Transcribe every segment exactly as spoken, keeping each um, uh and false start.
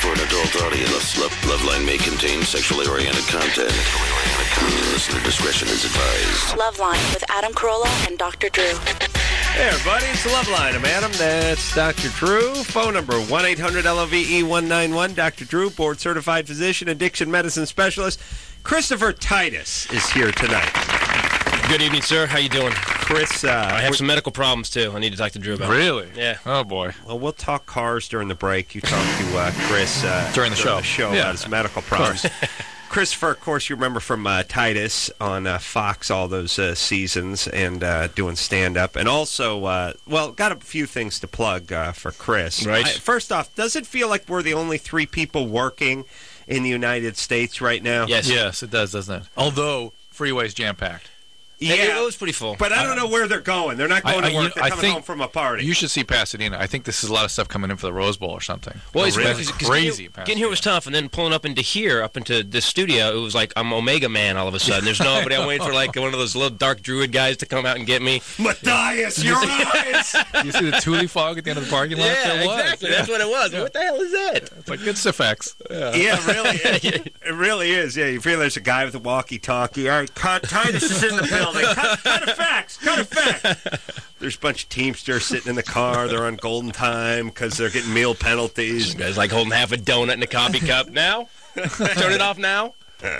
for an adult audience. Love, Loveline may contain sexually oriented content. Listener discretion is advised. Loveline with Adam Carolla and Doctor Drew. Hey, everybody, it's the Loveline. I'm Adam. That's Doctor Drew. Phone number one eight hundred L O V E one nine one. Doctor Drew, board-certified physician, addiction medicine specialist. Christopher Titus is here tonight. Good evening, sir. How you doing? Chris, uh, I have some medical problems, too. I need to talk to Drew about. Really? Yeah. Oh, boy. Well, we'll talk cars during the break. You talk to uh, Chris uh, during the show, the show yeah. about his medical problems. Christopher, of course, you remember from uh, Titus on uh, Fox all those uh, seasons and uh, doing stand-up. And also, uh, well, got a few things to plug uh, for Chris. Right. I, first off, does it feel like we're the only three people working in the United States right now? Yes. Yes, it does, doesn't it? Although, freeway's jam-packed. Yeah, it was pretty full. But I don't know where they're going. They're not going I- I- to work. you know, They're I coming think home from a party. You should see Pasadena. I think this is a lot of stuff coming in for the Rose Bowl or something. Well, Oh, it's really? cause, cause crazy. Getting, getting here was tough, and then pulling up into here, up into this studio, it was like I'm Omega Man all of a sudden. There's nobody. I'm waiting for like one of those little dark druid guys to come out and get me. Matthias, your eyes! You see the Thule fog at the end of the parking lot? Yeah, There was. exactly. Yeah. That's what it was. What the hell is that? It's like it's effects. Yeah. Yeah, really. It, it really is. Yeah, you feel there's a guy with a walkie-talkie. All right, cut, Titus is in the building. Cut, cut effects. Cut effects. There's a bunch of Teamsters sitting in the car. They're on golden time because they're getting meal penalties. You guys like holding half a donut in a coffee cup now? Turn it off now.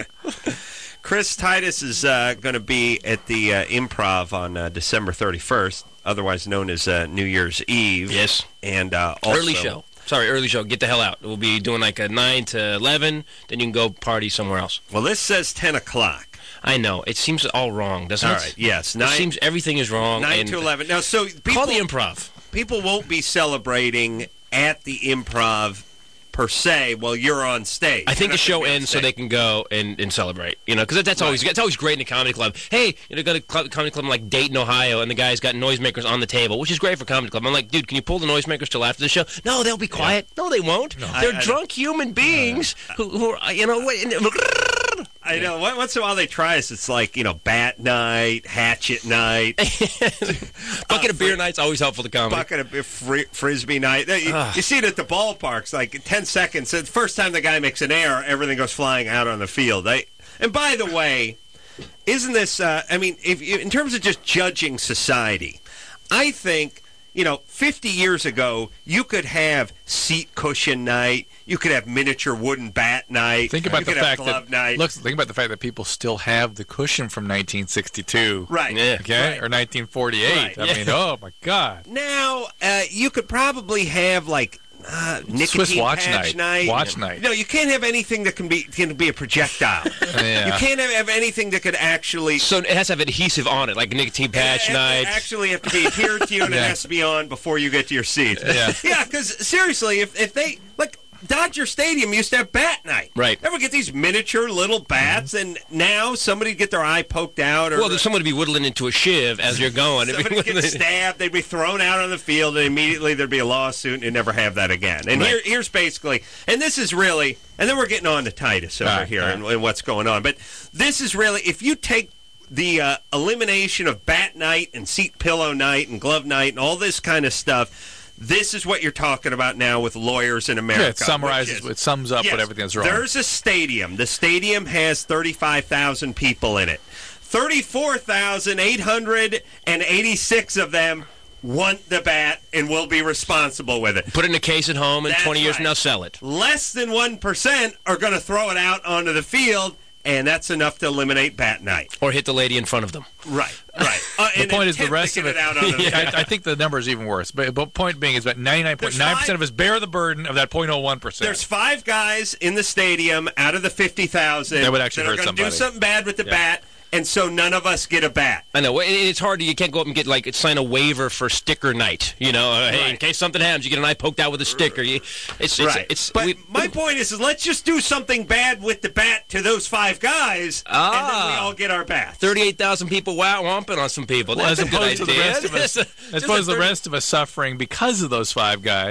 Chris Titus is uh, going to be at the uh, Improv on uh, December thirty-first, otherwise known as uh, New Year's Eve. Yes. And uh, also, Early show. Sorry, early show. Get the hell out. We'll be doing like a nine to eleven. Then you can go party somewhere else. Well, this says ten o'clock. I know. It seems all wrong, doesn't All it? right. Yes. It Nine, seems everything is wrong. nine and to eleven. Now, so people, call the Improv. people won't be celebrating at the Improv per se while you're on stage. I think You're the show not gonna be on ends so stage. they can go and, and celebrate. You know, because that's always that's always great in a comedy club. Hey, you know, go to a club, comedy club in like Dayton, Ohio, and the guy's got noisemakers on the table, which is great for comedy club. I'm like, dude, can you pull the noisemakers till after the show? No, they'll be quiet. No, they won't. They're I- I- drunk human beings who, who are, you know, what. I know. Once in a while they try us. It's like, you know, bat night, hatchet night, Bucket of beer night's always helpful to comedy. bucket of beer, fri- frisbee night. You, you see it at the ballparks, like ten seconds. The first time the guy makes an error, everything goes flying out on the field. They, and by the way, isn't this, uh, I mean, if in terms of just judging society, I think, you know, fifty years ago, you could have seat cushion night. You could have miniature wooden bat night. Think about you the could have fact glove that night. look. Think about the fact that people still have the cushion from nineteen sixty-two, Right. Yeah. okay, Right. or nineteen forty-eight. Right. I mean, oh my God! Now, uh, you could probably have, like, uh, nicotine Swiss watch patch night. night. Watch night. No, you can't have anything that can be can be a projectile. Yeah. You can't have, have anything that could actually... So it has to have adhesive on it, like a nicotine patch it, night. It actually have to be adhered to you, and it Yeah. has to be on before you get to your seat. Yeah. Yeah, because seriously, if, if they... like. Dodger Stadium used to have bat night. Right. Ever get these miniature little bats, and now somebody get their eye poked out, or Well, there's someone to be whittling into a shiv as you're going. somebody get stabbed, they'd be thrown out on the field, and immediately there'd be a lawsuit, and you'd never have that again. And Right. here, here's basically, and this is really, and then we're getting on to Titus over Right, here right. and, and what's going on. But this is really, if you take the uh, elimination of bat night and seat pillow night and glove night and all this kind of stuff, this is what you're talking about now with lawyers in America. Yeah, it summarizes, which is- it sums up Yes, what everything that's wrong. There's a stadium. The stadium has thirty-five thousand people in it. thirty-four thousand eight hundred eighty-six of them want the bat and will be responsible with it. Put it in a case at home, and That's twenty years right. from now, sell it. Less than one percent are going to throw it out onto the field, and that's enough to eliminate bat night. Or hit the lady in front of them. Right, right. Uh, The and point is the attempt to rest get of it. out onto the field. I, I think the number is even worse. But, but point being is that ninety-nine point nine percent of us bear the burden of that zero point zero one percent. There's five guys in the stadium out of the fifty thousand That would actually that are hurt going to do somebody. something bad with the Yeah. bat, and so none of us get a bat. I know. it- It's hard. You can't go up and get, like, sign a waiver for sticker night. You know, uh, hey, in Right. case something happens, you get an eye poked out with a sticker. You, it's, it's, Right. it's, but we- my point is, is, let's just do something bad with the bat to those five guys, and then we Ah. all get our bats. thirty-eight thousand people wow, womping on some people. Well, That's as a good opposed to the idea. rest of us, Just a- as just opposed a to the thirty rest of us suffering because of those five guys.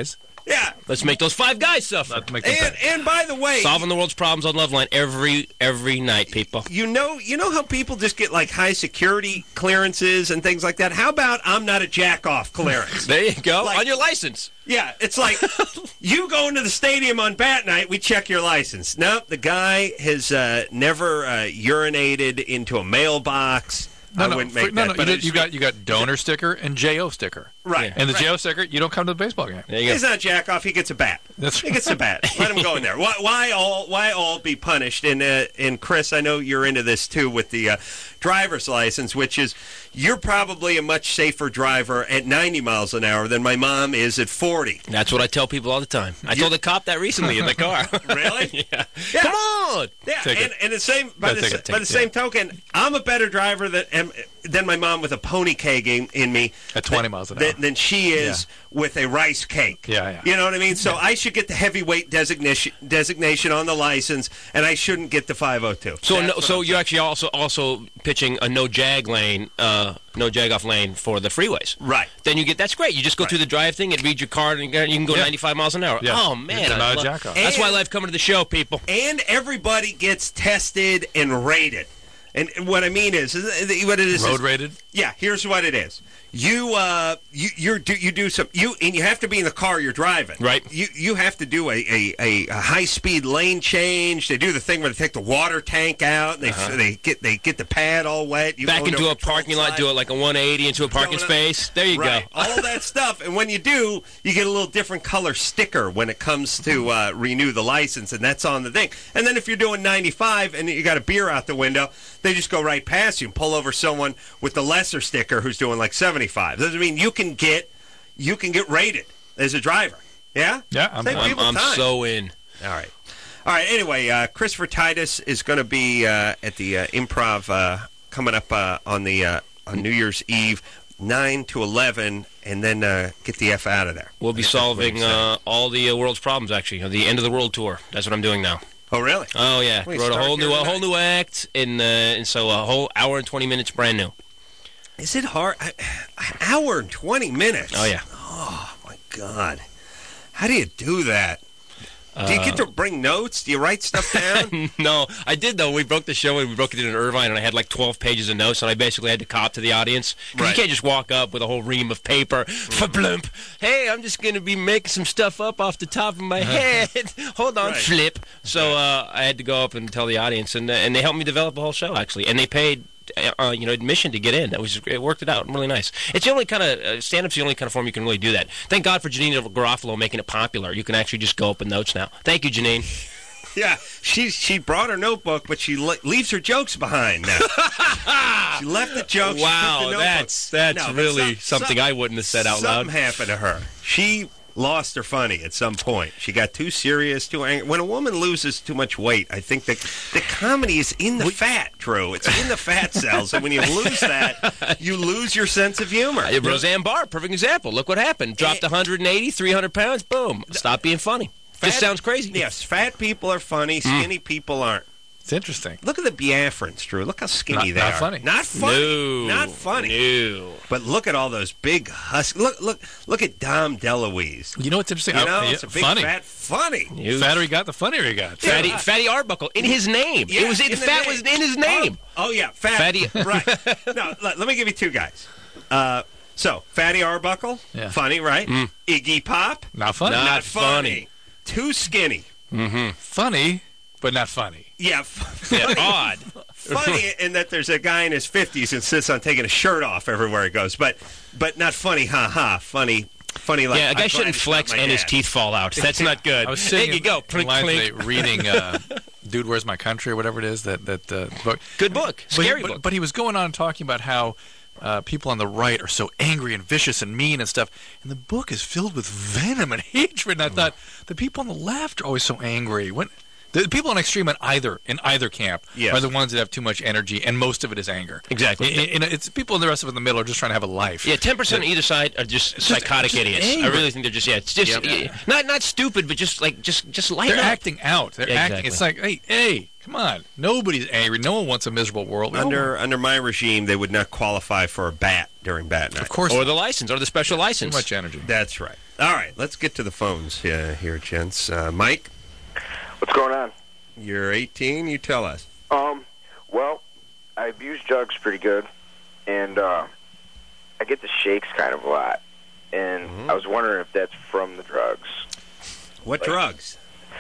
Yeah. Let's make those five guys suffer. Let's make them And, pay. and by the way, Solving the world's problems on Loveline every every night, people. you know, you know how people just get like high security clearances and things like that. How about I'm not a jack off clearance? There you go. Like- on your license. Yeah, it's like you go into the stadium on bat night, we check your license. Nope, the guy has uh, never uh, urinated into a mailbox. No, I no, wouldn't for- make no, that. no. but You, I did- you just- got you got donor sticker and J O sticker. right. And the right. J O sticker, you don't come to the baseball game. There you go. He's not a jack off. He gets a bat. That's He gets a bat. Let him go in there. Why, why all? Why all be punished? And uh, and Chris, I know you're into this too with the uh, driver's license, which is you're probably a much safer driver at ninety miles an hour than my mom is at forty. That's what I tell people all the time. I told a cop that recently in the car. Really? yeah. Yeah. Come on. Yeah, Take and, it. and the same by Gotta the, take sa- it, take by the it, same yeah. token, I'm a better driver than am- than my mom with a pony keg in, in me At twenty than- miles an than- hour. than she is with a rice cake. Yeah, yeah. You know what I mean? So I should get the heavyweight designation designation on the license, and I shouldn't get the five oh two. So That's no, what so I'm you're actually also also pitching a no jag lane, uh, no jag off lane for the freeways. Right. Then you get that's great. You just go Right. through the drive thing and read your card, and you can- you can go Yeah. ninety-five miles an hour. Yeah. Oh man, You're I not a love- jack off. That's why I And- love coming to the show, people. and everybody gets tested and rated. And what I mean is, is what it is. Road is, rated. Yeah, here's what it is. You uh you you're, do you do some you and you have to be in the car you're driving. Right. You you have to do a, a, a, a high speed lane change. They do the thing where they take the water tank out and they Uh-huh. they get they get the pad all wet. You Back go into a controlled parking lot, side. do it like a one eighty into a parking Going up- space. There you Right. go. All that stuff. And when you do, you get a little different color sticker when it comes to uh, renew the license, and that's on the thing. And then if you're doing ninety-five and you got a beer out the window, they just go right past you and pull over someone with the lesser sticker who's doing like seventy-five. Doesn't mean you can get you can get rated as a driver. Yeah? Yeah, I'm- Save I'm, people I'm time. so in. All right. All right. Anyway, uh, Christopher Titus is going to be uh, at the uh, Improv uh, coming up uh, on the uh, on New Year's Eve, nine to eleven, and then uh, get the F out of there. We'll be I think that's what solving he said. uh, all the uh, world's problems. Actually, the end of the world tour. That's what I'm doing now. Oh, really? Oh yeah, We wrote a start whole here new a tonight. whole new act, and uh, and so a whole hour and twenty minutes brand new. Is it hard? I, an hour and twenty minutes. Oh yeah. Oh my God! How do you do that? Do you get to bring notes? Do you write stuff down? No, I did though. We broke the show and we broke it in Irvine, and I had like twelve pages of notes, and I basically had to cop to the audience. 'Cause Right. You can't just walk up with a whole ream of paper. Flip. Hey, I'm just gonna be making some stuff up off the top of my head. Hold on, Right. flip. So uh, I had to go up and tell the audience, and uh, and they helped me develop the whole show actually, and they paid. Uh, you know, admission to get in. That was it. Worked it out really nice. It's the only kind of uh, stand-up's the only kind of form you can really do that. Thank God for Janine Garofalo making it popular. You can actually just go up with notes now. Thank you, Janine. Yeah, she she brought her notebook, but she le- leaves her jokes behind now. She left the jokes. she Wow, took the notebook. that's that's No, but really some- something some- I wouldn't have said out loud. Something happened to her. She lost her funny at some point. She got too serious, too angry. When a woman loses too much weight, I think that the comedy is in the fat, Drew. It's in the fat cells, and when you lose that, you lose your sense of humor. Uh, Roseanne Barr, perfect example. Look what happened. Dropped Eh. one hundred eighty, three hundred pounds. Boom. Stop being funny. Just Fat- sounds crazy. Yes, fat people are funny. Skinny people aren't. It's interesting. Look at the Biafrans, Drew. Look how skinny Not- they not are. funny. Not funny. No. Not funny. No. But look at all those big husky. Look, look, look at Dom DeLuise. You know what's interesting? You Uh, know, yeah, it's a big funny. fat funny. You- Fatter he got, the funnier he got. Fatty, Yeah. Fatty Arbuckle in his name. Yeah, it was in the the fat name. was in his name. Oh, oh, yeah, fat. Fatty- Right. No, let, let me give you two guys. Uh, so Fatty Arbuckle, Yeah. funny, right? Iggy Pop, Not funny. Not not funny. funny. Too skinny. Funny, but not funny. Yeah, f- Yeah, funny. odd. Funny in that there's a guy in his fifties who insists on taking his shirt off everywhere he goes, but but not funny, ha ha. Funny, funny like. Yeah, a I'm guy glad shouldn't it's flex not my and his dad. teeth fall out. That's not good. I was there sitting you go. in Clink, line clink. today reading uh, Dude, Where's My Country or whatever it is, that, that uh, book. Good book. But he- Scary but, book. But he was going on and talking about how uh, people on the right are so angry and vicious and mean and stuff. And the book is filled with venom and hatred. And I thought, the people on the left are always so angry. When The people on extreme in either in either camp Yes. are the ones that have too much energy, and most of it is anger. Exactly. I- I- it's people and the rest of it in the middle are just trying to have a life. Yeah, ten percent on either side are just psychotic just idiots. angry. I really think they're just yeah, it's just Yep. yeah, not not stupid, but just like just just lighten They're up. acting out. They're Yeah, acting. It's like, hey, hey, come on. Nobody's angry. No one wants a miserable world. We all Under under my regime, they would not qualify for a bat during bat night. Of course, Or the license, or the special too license. much energy. That's right. All right, let's get to the phones uh, here, gents. Uh, Mike, What's going on? you're eighteen. You tell us. Um, well, I abuse drugs pretty good, and uh, I get the shakes kind of a lot. And Mm-hmm. I was wondering if that's from the drugs. What drugs?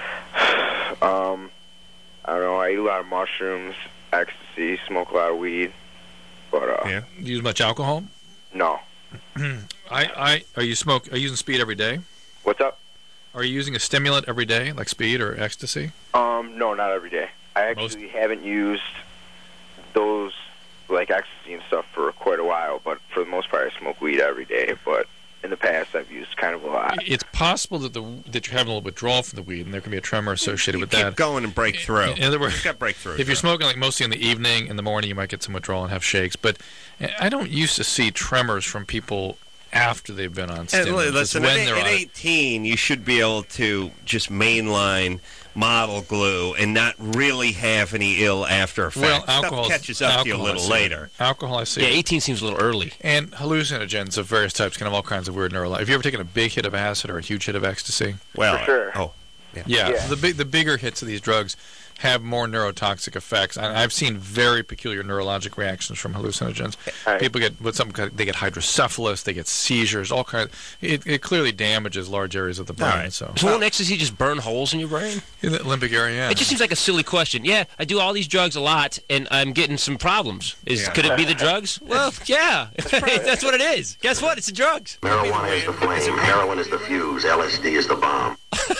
Um, I don't know. I eat a lot of mushrooms, ecstasy, smoke a lot of weed, but uh, Yeah. Do you use much alcohol? no. I, I, are you smoke? Are you using speed every day? What's up? Are you using a stimulant every day, like speed or ecstasy? Um, no, not every day. I actually haven't used those like ecstasy and stuff for quite a while, but for the most part, I smoke weed every day. But in the past, I've used kind of a lot. It's possible that the that you're having a little withdrawal from the weed, and there can be a tremor associated You with keep that. going and break through. In other words, You've got breakthrough. if you're smoking like mostly in the evening, in the morning, you might get some withdrawal and have shakes. But I don't used to see tremors from people after they've been on And stimulants. li- listen, It's at, when they're at on it. eighteen, you should be able to just mainline model glue and not really have any ill after effects. Well, Stuff alcohol catches up to you a alcohol, little I see. later. Alcohol, I see. Yeah, eighteen seems a little early. And hallucinogens of various types can have all kinds of weird neurological. Have you ever taken a big hit of acid or a huge hit of ecstasy? Well, For sure. oh, Yeah, Yeah. The big, the bigger hits of these drugs have more neurotoxic effects. And I've seen very peculiar neurologic reactions from hallucinogens. All right. People get what some they get hydrocephalus, they get seizures, all kinds. It, it clearly damages large areas of the brain. All right. So So won't ecstasy just burn holes in your brain? in the limbic area, yeah. It just seems like a silly question. Yeah, I do all these drugs a lot, and I'm getting some problems. Is Yeah. could it be the drugs? Well, yeah, that's what it is. Guess what? It's the drugs. Marijuana is the flame, heroin is the fuse, L S D is the bomb.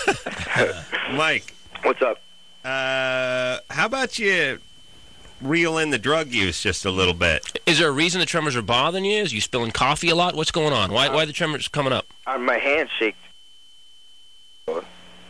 Mike, What's up? uh, how about you reel in the drug use just a little bit? Is there a reason the tremors are bothering you? Is you spilling coffee a lot? What's going on? Why why are the tremors coming up? Uh, my hand shakes. Uh,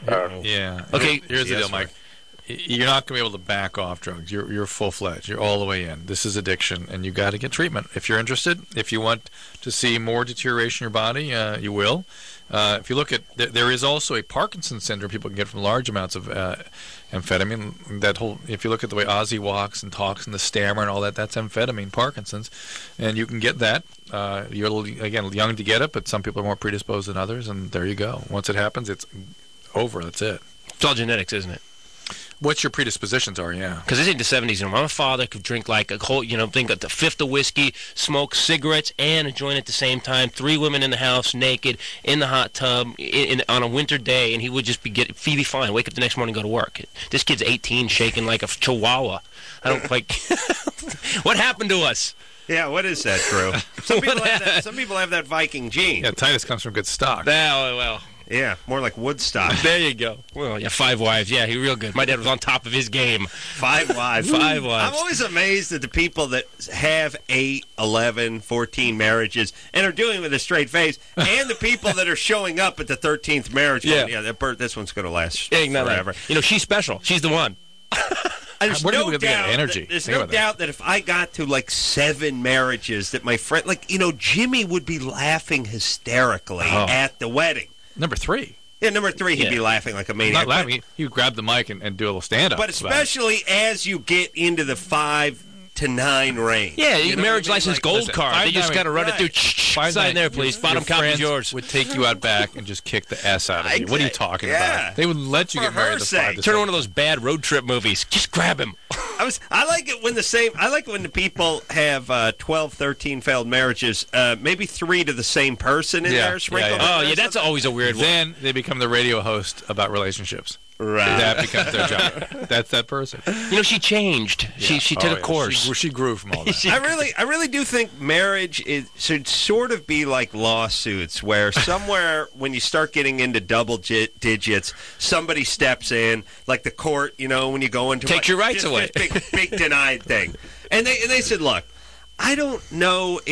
Yeah. Okay. Here's the Yes, deal, Mike. Y- You're not going to be able to back off drugs. You're you're full fledged. You're all the way in. This is addiction, and you got to get treatment. If you're interested, if you want to see more deterioration in your body, uh, you will. Uh, if you look at, there, there is also a Parkinson's syndrome people can get from large amounts of uh, amphetamine. That whole, if you look at the way Ozzy walks and talks and the stammer and all that, that's amphetamine, Parkinson's, and you can get that. Uh, you're a little, again young to get it, but some people are more predisposed than others, and there you go. Once it happens, it's over. That's it. It's all genetics, isn't it? What your predispositions are, yeah. Because it's in the seventies, and my father could drink like a whole, you know, think a fifth of whiskey, smoke cigarettes, and a joint at the same time. Three women in the house, naked, in the hot tub, in, in, on a winter day, and he would just be get Phoebe fine. Wake up the next morning, go to work. This kid's eighteen, shaking like a chihuahua. I don't like. What happened to us? Yeah, what is that, Drew? Some people, What have that, some people have that Viking gene. Yeah, Titus comes from good stock. Well, well, Yeah, more like Woodstock. there you go. Well, yeah, five wives. Yeah, he real good. My dad was on top of his game. Five wives. Five wives. I'm always amazed at the people that have eight, eleven, fourteen marriages and are doing it with a straight face, and the people that are showing up at the thirteenth marriage. Yeah. going, yeah, that bird, this one's going to last Yeah, no, no. forever. You know, she's special. She's the one. There's Where do no we get that doubt energy? that- there's Think no about that. doubt that if I got to like seven marriages, that my friend, like you know, Jimmy would be laughing hysterically Oh. at the wedding. Number three. Yeah, number three, he'd Yeah. be laughing like a maniac. Not laughing. You, you grab the mic and, and do a little stand-up. But especially as you get into the five to nine range. Yeah, You know marriage what I mean? license Like, gold listen, card. five They just nine- got to run right. it through. Five Sign nine, there, your- please. your Bottom copy is friends yours. would take you out back and just kick the S out of you. What are you talking Yeah. about? They would let you For get married her at the sake. five to Turn seven. one of those bad road trip movies. Just grab him. I was. I like it when the same. I like it when the people have uh, twelve, thirteen failed marriages. Uh, maybe three to the same person in Yeah, there. Sprinkled yeah, yeah. in Oh, there yeah, that's something. always a weird one. Then they become the radio host about relationships. right. That becomes their job. That's that person. You know, she changed. She she took Oh, a yeah. course. She, she grew from all that. I really, I really do think marriage is, should sort of be like lawsuits, where somewhere when you start getting into double gi- digits, somebody steps in, like the court. You know, when you go into Takes your rights this- away. this big, big denied thing, and they and they said, look, I don't know if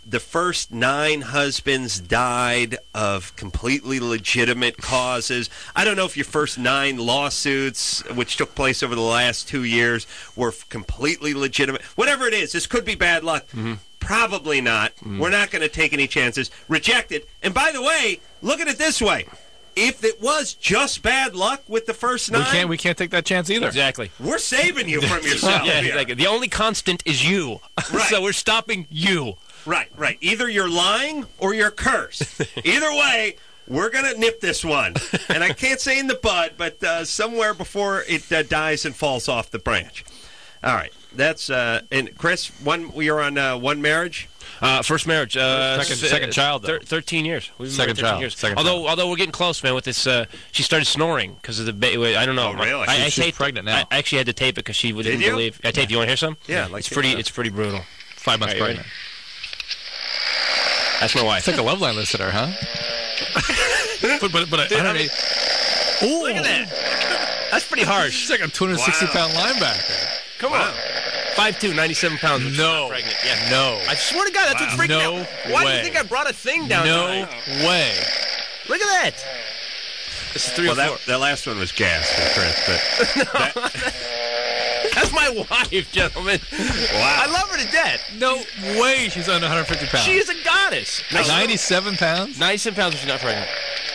the first nine husbands died of completely legitimate causes. I don't know if your first nine lawsuits, which took place over the last two years, were completely legitimate. Whatever it is, this could be bad luck. Mm-hmm. Probably not. Mm-hmm. We're not going to take any chances. Reject it. And by the way, look at it this way. If it was just bad luck with the first nine, we can't we can't take that chance either. Exactly. We're saving you from yourself. Yeah, here. exactly. The only constant is you. Right. So we're stopping you. Right, right. Either you're lying or you're cursed. Either way, we're going to nip this one. And I can't say in the bud, but uh, somewhere before it uh, dies and falls off the branch. All right. That's uh, and Chris, one we are on uh, one marriage. Uh, first marriage, uh, second, s- second child, though. Thir- thirteen years. We've been Second married thirteen child, Years. second although, child. although we're getting close, man. With this, uh, she started snoring because of the. Ba- I don't know. Oh, really? I, I She's- she's taped- pregnant now. I actually had to tape it because she didn't you? believe. I taped. You want to hear some? Yeah, I'd like it's to pretty. hear some. It's pretty brutal. Five months All right, pregnant. That's my wife. It's like a love line listener, huh? but but but I, I don't know. Ooh, Look at that. That's pretty harsh. She's like a two hundred sixty Wow. pound linebacker. Come on. five two, ninety-seven pounds. which is No. not pregnant. Yeah. No. I swear to God, that's what's freaking No out. Why do way. you think I brought a thing down No tonight? way. Look at that. This is three Well, or four. that, that last one was gas for Chris, but That's my wife, gentlemen. Wow. I love her to death. No way. She's under one hundred fifty pounds. She is a goddess. ninety-seven pounds. ninety-seven pounds when she's not pregnant.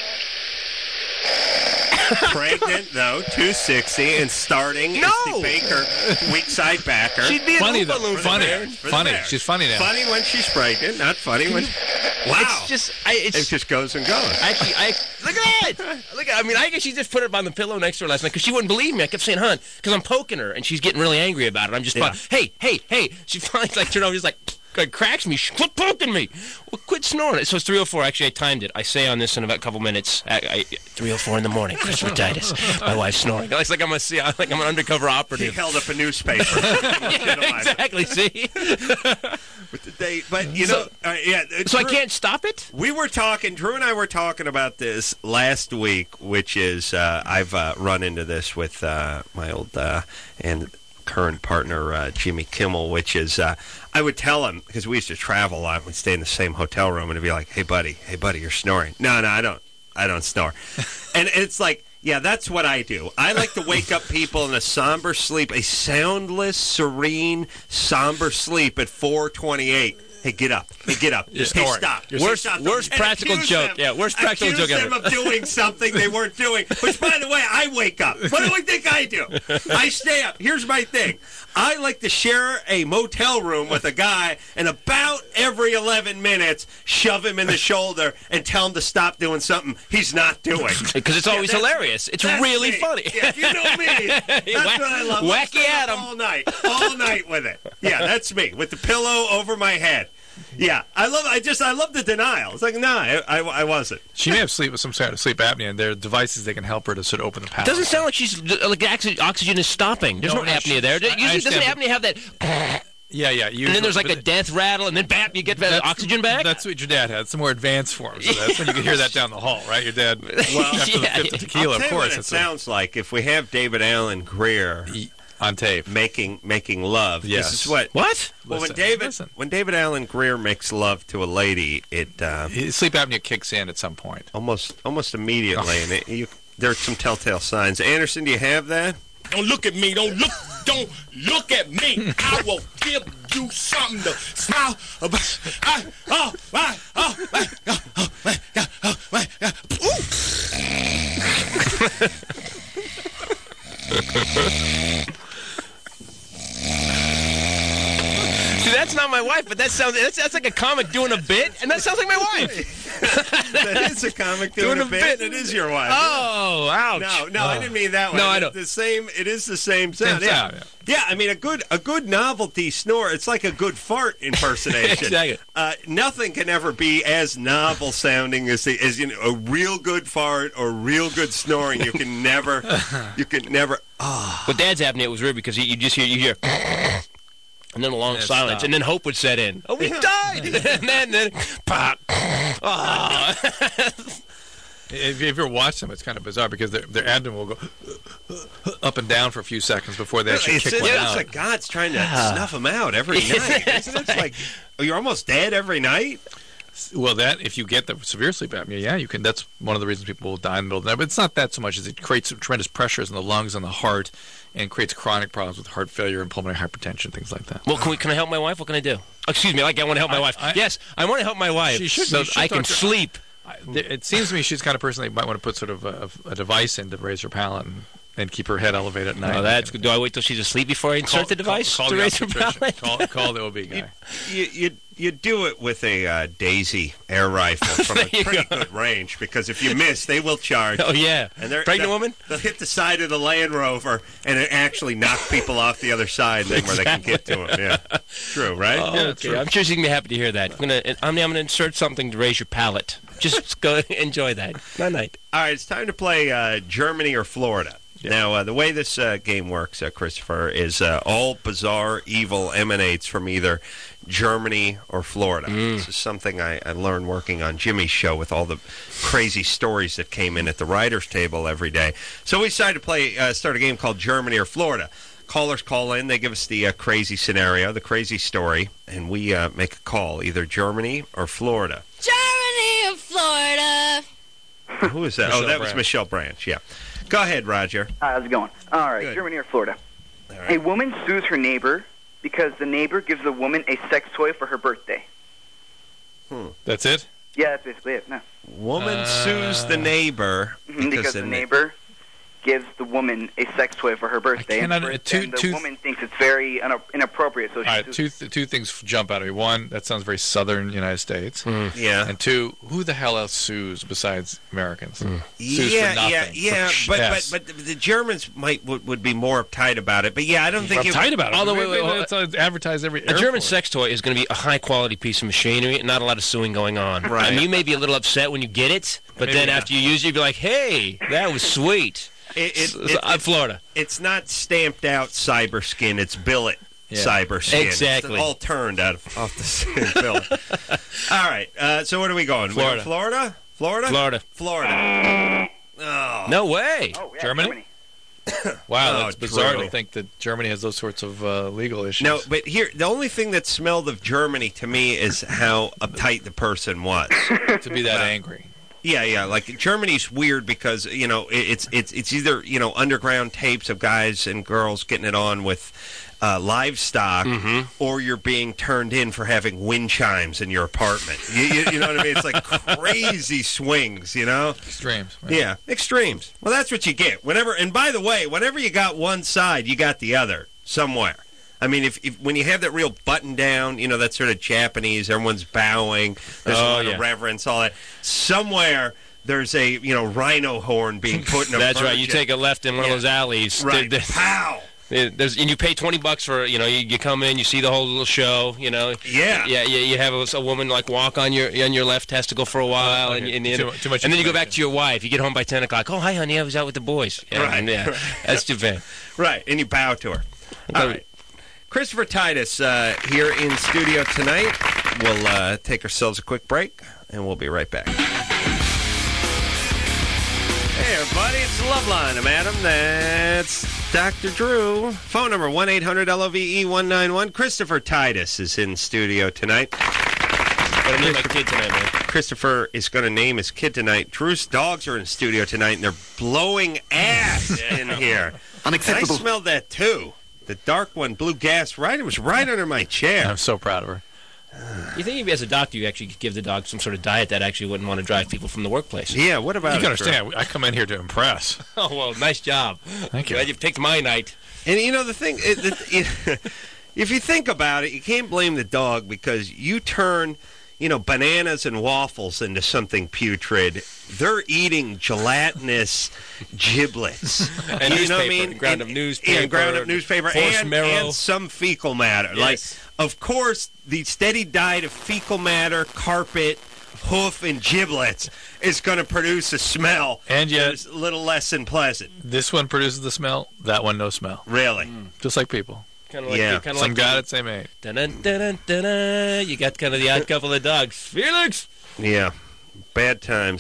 pregnant, though, two sixty, and starting No! as the Baker weak side backer. She'd be an Funny Oompa though. Loompa Funny. there. For the Funny. Bears. She's funny now. Funny when she's pregnant, not funny when... Wow. It's just, I, it's It just goes and goes. Actually, I look at that. Look at. I mean, I guess she just put it on the pillow next to her last night because she wouldn't believe me. I kept saying, "Hun," because I'm poking her and she's getting really angry about it. I'm just, Yeah. like, "Hey, hey, hey!" She finally like turned over, just like like, cracks me. Quit poking me. Well, quit snoring. So it's three oh four. Actually, I timed it. I say on this in about a couple minutes. I, I, three oh four in the morning. Chris Titus. My wife's snoring. It's like I'm a like I'm an undercover He operative. held up a newspaper. Yeah, exactly. See. With the date, but you know, uh, yeah. uh, So I Drew- can't stop it. We were talking. Drew and I were talking about this last week, which is uh, I've uh, run into this with uh, my old uh, and current partner uh, Jimmy Kimmel, which is uh, I would tell him because we used to travel a lot. We'd stay in the same hotel room, and he'd be like, "Hey, buddy, hey, buddy, you're snoring." No, no, I don't. I don't snore. And it's like, yeah, that's what I do. I like to wake up people in a somber sleep, a soundless, serene, somber sleep at four twenty-eight. Hey, get up. Hey, get up. Hey, snoring. stop. You're Hey, Worst- stop. worst And practical accuse joke. them- Yeah, worst practical accuse joke them ever. of doing something they weren't doing, which, by the way, I wake up. What do you think I do? I stay up. Here's my thing. I like to share a motel room with a guy, and about every eleven minutes, shove him in the shoulder and tell him to stop doing something he's not doing. Because it's Yeah, always that's- hilarious. It's That's really me. funny. Yeah, if you know me, that's Whack- what I love. I'll wacky stay up Adam. all night, all night with it. Yeah, that's me with the pillow over my head. Yeah, I love. I just I love the denial. It's like, no, I, I, I wasn't. She may have sleep with some sort of sleep apnea, and there are devices that can help her to sort of open the palate. It doesn't sound like she's like oxy- oxygen is stopping. There's no, No, no, apnea she- there. I- I Usually, doesn't understand, apnea have that? Yeah, yeah. Usually, And then there's like but a death rattle, and then bap, you get that that's- oxygen back. That's what your dad had. Some more advanced forms. So that's when you can hear that down the hall, right? Your dad. Well, after the yeah, fifth yeah. tequila, I'll tell of you course. what it It's a- sounds like if we have David Allen Greer on tape. making making love. Yes. This is what. What? Well, when Listen, David listen. when David Allen Greer makes love to a lady, it uh, Sleep apnea kicks in at some point. almost almost immediately, and it, you, there's some telltale signs. Anderson, do you have that? Don't look at me. Don't look. Don't look at me. I will give you something to smile about. I, oh, I, oh, I, oh, oh, I, oh, I, oh, ooh. See, that's not my wife, but that sounds that's, that's like a comic doing a bit, and that sounds like my wife. That is a comic doing, Doing a a bit. bit. It is your wife. Oh, ouch. No, no, I didn't mean that way. No, I don't. The same. It is the same sound. Same yeah. sound, yeah. Yeah, I mean a good a good novelty snore. It's like a good fart impersonation. Exactly. Uh, nothing can ever be as novel sounding as the, as you know, a real good fart or real good snoring. You can never. You can never. Oh. With Dad's apnea, it was weird because he, you just hear you hear. And then a long Yeah, silence, stop. and then hope would set in. Oh, we died! and then, then pop. Oh. If you ever watch them, it's kind of bizarre because their their abdomen will go up and down for a few seconds before they actually it's, kick it's, one it's out. like God's trying to snuff them out every night. Isn't it? It's like oh, you're almost dead every night. Well, that if you get the severe sleep apnea, yeah, you can. That's one of the reasons people will die in the middle of the night. But it's not that so much as it creates tremendous pressures in the lungs and the heart, and creates chronic problems with heart failure and pulmonary hypertension, things like that. Well, can we? Can I help my wife? What can I do? Excuse me, like I want to help my I- wife. I- yes, I want to help my wife. She should- so you should I can talk to her. sleep. I, there- it seems to me she's the kind of person that you might want to put sort of a, a device in to raise her palate and, and keep her head elevated at night. Oh, that's good. Do I wait till she's asleep before I insert Call- the device call, to call raise the her obstetrician. palate? Call, call the O B guy. You you you do it with a uh, Daisy air rifle from a There you pretty go. good range because if you miss, they will charge. Oh yeah, And they're, pregnant they'll, woman. They'll hit the side of the Land Rover and it actually knock people off the other side, then where they can get to them. Yeah, true, right? Oh, Yeah, okay. true. I'm sure she's gonna be happy to hear that. I'm gonna, I'm, I'm gonna insert something to raise your palate. Just go enjoy that. Night night. All right, it's time to play uh, Germany or Florida. Now, uh, the way this uh, game works, uh, Christopher, is uh, all bizarre evil emanates from either Germany or Florida. This is something I, I learned working on Jimmy's show with all the crazy stories that came in at the writer's table every day. So we decided to play, uh, start a game called Germany or Florida. Callers call in, they give us the uh, crazy scenario, the crazy story, and we uh, make a call, either Germany or Florida. Germany or Florida. Who is that? Michelle oh, that was Branch. Michelle Branch, yeah. Go ahead, Roger. Hi, how's it going? All right, Good. Germany or Florida. All A right. woman sues her neighbor because the neighbor gives the woman a sex toy for her birthday. That's it? Yeah, that's basically it. No. Woman Uh, sues the neighbor Mhm, because the neighbor gives the woman a sex toy for her birthday, and, cannot- first- two- and the two- woman thinks it's very una- inappropriate. So she All right, sues. two th- two things jump out at me. One, that sounds very southern United States. Yeah. And two, who the hell else sues besides Americans? Sues yeah, for nothing. yeah, for yeah, sh- but, S. but but the Germans might would, would be more uptight about it. But yeah, I don't think it, uptight about it. Although, wait, wait, wait, it's uh, advertised every A German airport. sex toy is going to be a high-quality piece of machinery and not a lot of suing going on. Right. And you may be a little upset when you get it, but Maybe then not. after you use it, you'll be like, hey, that was sweet. It, it, So- it- so, uh, Florida. it's not stamped out cyber skin. It's billet Yeah. cyber skin. Exactly. It's all turned out of, off the skin billet. All right. Uh, so what are we going? We going Florida. Florida? Florida? Florida. Florida. Oh. No way. Oh, yeah, Germany? Wow, Oh, that's bizarre true. to think that Germany has those sorts of uh, legal issues. No, but here, the only thing that smelled of Germany to me is how uptight the person was. to be that angry. Yeah, yeah. Like Germany's weird because you know it, it's it's it's either you know underground tapes of guys and girls getting it on with uh, livestock, or you're being turned in for having wind chimes in your apartment. You, you, you know what I mean? It's like crazy swings. You know? Extremes. right. Yeah, extremes. Well, that's what you get. Whenever, and by the way, whenever you got one side, you got the other somewhere. I mean, if, if when you have that real button down, you know, that sort of Japanese, everyone's bowing, there's a Oh, lot yeah. of reverence, all that. Somewhere there's a you know rhino horn being put in a That's right. You virgin. take a left in one Yeah. of those alleys. right. There- there- Pow. there- there's, and you pay twenty bucks for, you know, you, you come in, you see the whole little show, you know. Yeah. Yeah, you, you have a, a woman, like, walk on your on your left testicle for a while. and, Okay, and, too- and, too much and then you go back information. to your wife. You get home by ten o'clock. Oh, hi, honey, I was out with the boys. Yeah, Right. and, yeah, that's too bad. Right, and you bow to her. All right. Christopher Titus uh, here in studio tonight. We'll uh, take ourselves a quick break, and we'll be right back. Hey, everybody, it's the Love Line. I'm Adam. That's Doctor Drew. Phone number one eight hundred L O V E one nine one. Christopher Titus is in studio tonight. But I need my kid tonight, man. Christopher is going to name his kid tonight. Drew's dogs are in studio tonight, and they're blowing ass in here. Unacceptable. And I smelled that, too. The dark one blew gas right. It was right under my chair. I'm so proud of her. You think maybe as a doctor you actually could give the dog some sort of diet that actually wouldn't want to drive people from the workplace? Yeah, what about You can it, Drew? understand. I come in here to impress. Oh, well, nice job. Thank you. Glad you've taken my night. And you know the thing, it, it, it, if you think about it, you can't blame the dog because you turn, you know, bananas and waffles into something putrid. They're eating gelatinous giblets. And you know what I newspaper, mean? ground up And- newspaper, yeah, ground up newspaper, horse and, marrow. and some fecal matter. Yes. Like, of course, the steady diet of fecal matter, carpet, hoof, and giblets is going to produce a smell And yet- that is a little less than pleasant. This one produces the smell. That one, no smell. Really? Just like people. Kind of like, Yeah. kind of Some like got it, same ate. Dun-dun, dun-dun, dun-dun. You got kind of the odd couple of dogs. Felix! Yeah, bad times.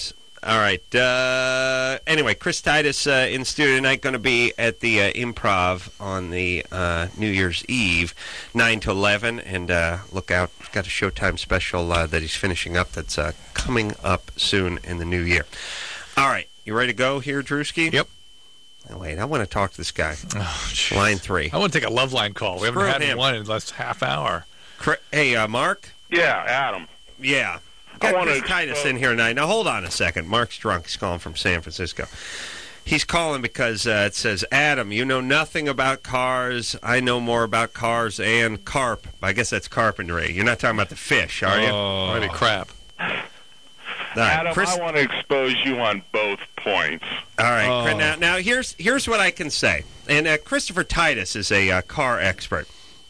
All right. Uh, anyway, Chris Titus uh, in studio tonight, going to be at the uh, Improv on the uh, New Year's Eve, nine to eleven. And uh, look out, he's got a Showtime special uh, that he's finishing up that's uh, coming up soon in the new year. All right. You ready to go here, Drewski? Yep. Oh, wait, I want to talk to this guy. Oh, line three. I want to take a love line call. We Screw haven't had him. one in the last half hour. Hey, uh, Mark? Yeah, Adam. Yeah. I Got wanna Chris Titus expose- in here tonight. Now, hold on a second. Mark's drunk. He's calling from San Francisco. He's calling because uh, it says, Adam, you know nothing about cars. I know more about cars and carp. I guess that's carpentry. You're not talking about the fish, are you? Oh, might be crap. All right, Adam, Chris- I want to expose you on both points. All right. Oh. Now, now here's here's what I can say. And uh, Christopher Titus is a uh, car expert,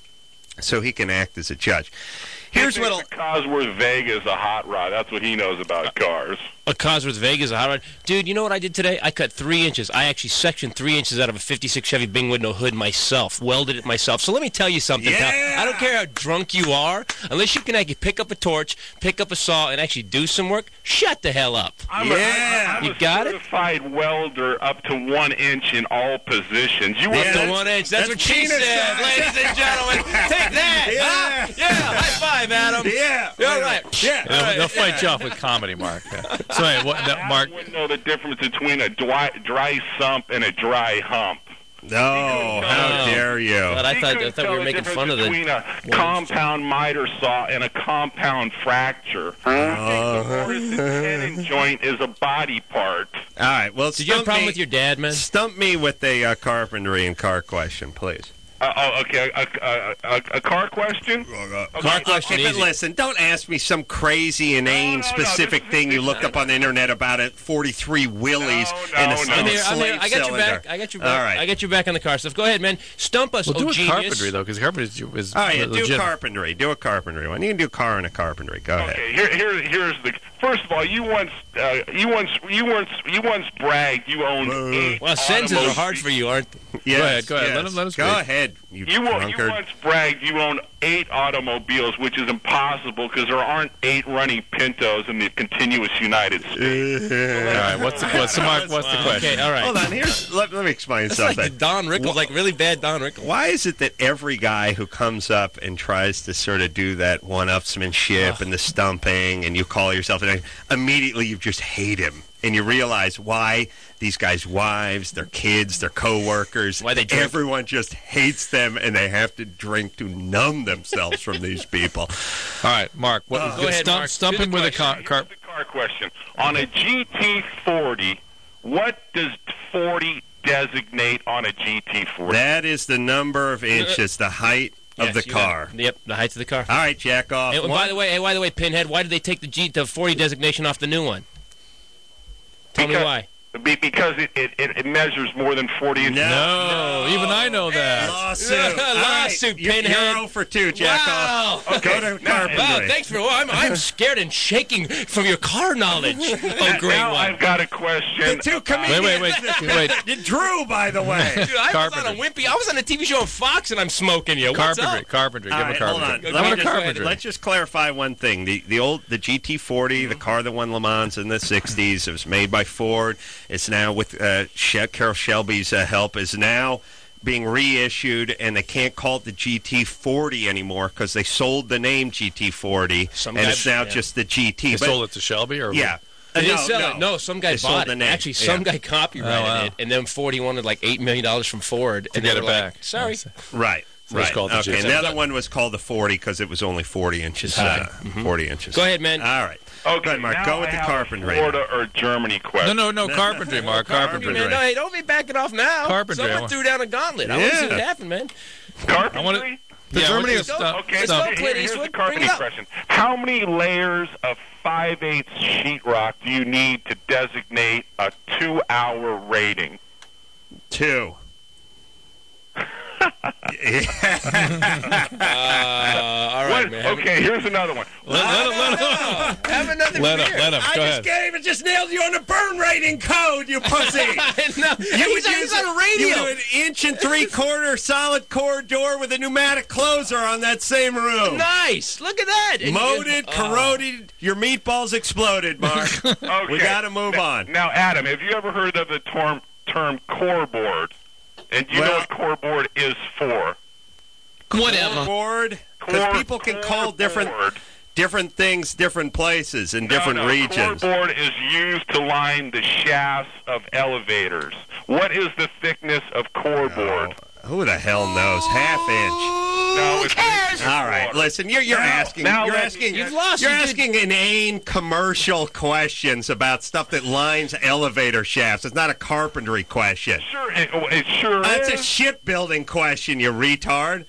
so he can act as a judge. Here's He what thinks the Cosworth Vega is a hot rod. That's what he knows about cars. A Cosworth Vegas, a hot rod. Dude, you know what I did today? I cut three inches. I actually sectioned three inches out of a fifty-six Chevy Bing with no hood myself. Welded it myself. So let me tell you something, Yeah. pal. I don't care how drunk you are. Unless you can actually pick up a torch, pick up a saw, and actually do some work, shut the hell up. I'm Yeah. a, I'm You a got it? certified welder up to one inch in all positions. You Yeah, want Up that's- to one inch. That's, that's what she penis said, size. ladies and gentlemen. Take that. Yeah. Huh? Yeah. High five, Adam. Yeah. All right. Yeah. They'll, right, they'll fight you off with comedy, Mark. Yeah. So, anyway, what, no, Mark, I wouldn't know the difference between a dry, dry sump and a dry hump. No, how Oh. dare you? God, I He thought, I couldn't thought we tell were the making difference fun of the... between a compound miter saw and a compound fracture. Uh-huh. The Morrison tenon joint is a body part. All right. Well, Did you have a stump problem me- with your dad, man? Stump me with a uh, carpentry and car question, please. Uh, oh, okay. A, a, a, a car question? Car question, Okay, but easy. listen, don't ask me some crazy, inane, No, no, no, specific this is- thing you this looked is- up on the internet about it. Forty-three Willies No, and a, no, and no. a I'm here, I'm slave here. I got your cylinder. back. I got your back. All right. I got your back on the car stuff. Go ahead, man. Stump us, we'll oh do a genius. carpentry, though, because carpentry is, is All right, yeah, do legitimate. carpentry. Do a carpentry one. You can do car and a carpentry. Go ahead. Okay, here, here, here's the. First of all, you once, uh, you once, you once, you once bragged you owned eight. Well, sentences are automobiles. hard for you, aren't they? Yes, Go ahead, go ahead. yes. Let him- let us Go speak. ahead, you, You, wa- you drunkard. once bragged you own eight automobiles, which is impossible because there aren't eight running Pintos in the continuous United States. All right, what's the, what's the, Mark, what's the question? Okay, all right. Hold on. Here's let, let me explain It's something. like Don Rickles, like really bad Don Rickles. Why is it that every guy who comes up and tries to sort of do that one-upsmanship and the stumping, and you call yourself, and immediately you just hate him, and you realize why these guys' wives, their kids, their coworkers, Why they drink. everyone just hates them, and they have to drink to numb themselves from these people. All right, Mark. What, Go ahead, stump, Mark. stump Do the him with a question. car. car Here's the car question. On a G T forty, what does forty designate on a G T forty? That is the number of inches, the height of Yes, the you got car. it. Yep, the height of the car. All right, jack off. And by One- the way, hey, by the way, Pinhead, why did they take the G the forty designation off the new one? Tell me Because- why. Be- Because it, it, it it measures more than forty inches. No, even I know that. Lawsuit. All right, Lawsuit, you're, Pinhead. You're zero for two, jack Wow. off. Go to carpentry. Wow, thanks for. I'm, I'm scared and shaking from your car knowledge. Oh, great Now one. I've got a question. The two about- comedians. Wait, wait, wait, wait. Drew, by the way. Dude, I was on a Carpentry. Wimpy. I was on a T V show on Fox, and I'm smoking you. What's Carpentry, up? carpentry. Give All him a right, hold on. carpentry. Let me Give him a just, carpentry. let's just clarify one thing. The the old the G T forty, the car that won Le Mans in the sixties, it was made by Ford. It's now with uh, she- Carroll Shelby's uh, help is now being reissued, and they can't call it the G T forty anymore because they sold the name G T forty, Some and guy- it's now yeah. just the G T. They But- sold it to Shelby, or yeah. They Uh, didn't no, sell no. it. No, some guy They sold bought the it. name. Actually, some Yeah. guy copyrighted Oh, wow. it, and then forty wanted like eight million dollars from Ford to and get they it were like, back. Sorry. Right. So it's right. called the okay. G T. And the other one was called the forty because it was only forty inches high. Uh, forty inches. Go ahead, man. All right. Okay, Go ahead, Mark. now Go with I the have a carpentry. Florida or Germany No, question. no, no, carpentry, Mark. Carpentry. Man, no, hey, don't be backing off now. Carpentry, I Someone want- threw down a gauntlet. I want to see Yeah. what happened, man. Carpentry? I wanna- The Yeah, Germany let's is go. stump. Okay, Let's so go, here- Clint here's Eastwood. the carpentry Bring it up. question. How many layers of five eighths sheetrock do you need to designate a two-hour rating? Two. uh, all right, What- man. Okay, here's another one. Let, let him, let him. Have another Let him, beer. let him. I Go just ahead. gave it, just nailed you on the burn rating code, you pussy. no, You he's, would on, use he's on it- radio. You would do an inch and three quarter solid core door with a pneumatic closer on that same room. Nice. Look at that. And- Molded, oh. corroded, your meatballs exploded, Mark. Okay. We got to move now, on. Now, Adam, have you ever heard of the term, term core board? And do you know Well- what core board is for? Whatever. Board, because Core- people can core call different board. different things different places in different no, no. regions. Core board is used to line the shafts of elevators. What is the thickness of core board? Who the hell knows? Half inch. No, it's, it's All right, water. listen. You're you're Now- asking. now You're let me- asking. You've lost. You're You did- asking inane commercial questions about stuff that lines elevator shafts. It's not a carpentry question. Sure, it, oh, it sure That's is. a shipbuilding question, you retard.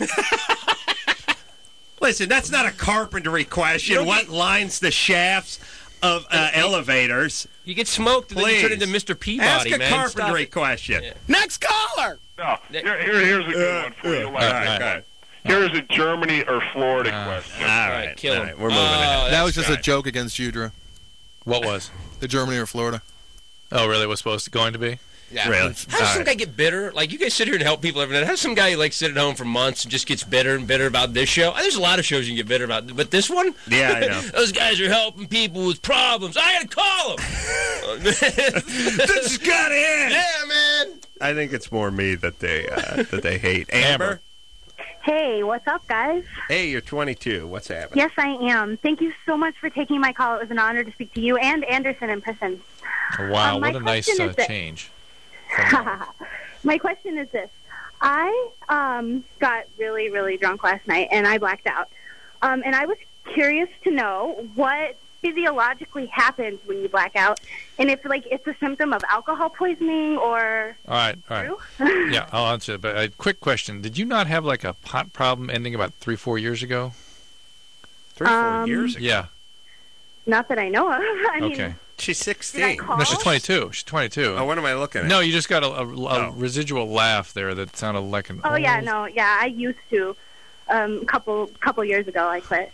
Listen, that's not a carpentry question. What lines the shafts of uh, elevators? You get smoked and then you turn Please. into Mister Peabody, Ask a man. carpentry Stop it. question. Yeah. Next caller. No, here, here, here's a good one for you. All Like, right, go ahead. Here's a Germany or Florida Uh, question. All All right, right, kill all him. right, we're moving Oh, ahead. That was that's just a right. joke against you, Drew. What was? The Germany or Florida. Oh, really? Was supposed to going to be? Yeah. Really? How does All some right. guy get bitter? Like, you guys sit here and help people every night. How does some guy, like, sit at home for months and just gets bitter and bitter about this show? There's a lot of shows you can get bitter about, but this one? Yeah, I know. Those guys are helping people with problems. I gotta call them. This has got to end. Yeah, man. I think it's more me that they uh, that they hate. Amber. Amber. Hey, what's up, guys? Hey, you're twenty-two. What's happening? Yes, I am. Thank you so much for taking my call. It was an honor to speak to you and Anderson in person. Wow, Um, my what a nice question uh, is this. change. My question is this. I um, got really, really drunk last night, and I blacked out. Um, and I was curious to know what physiologically happens when you black out, and if, like, it's a symptom of alcohol poisoning or... All right, all right. True? Yeah, I'll answer it. But a quick question: did you not have like a pot problem ending about three, four years ago? Three, four Um, years ago. Yeah. Not that I know of. I mean, Okay. She's did I sixteen. call? No, she's twenty-two. She's twenty-two. Oh, what am I looking at? No, you just got a, a, a Oh. residual laugh there that sounded like an. Oh, yeah, old- no, yeah, I used to. Um, a couple couple years ago, I quit.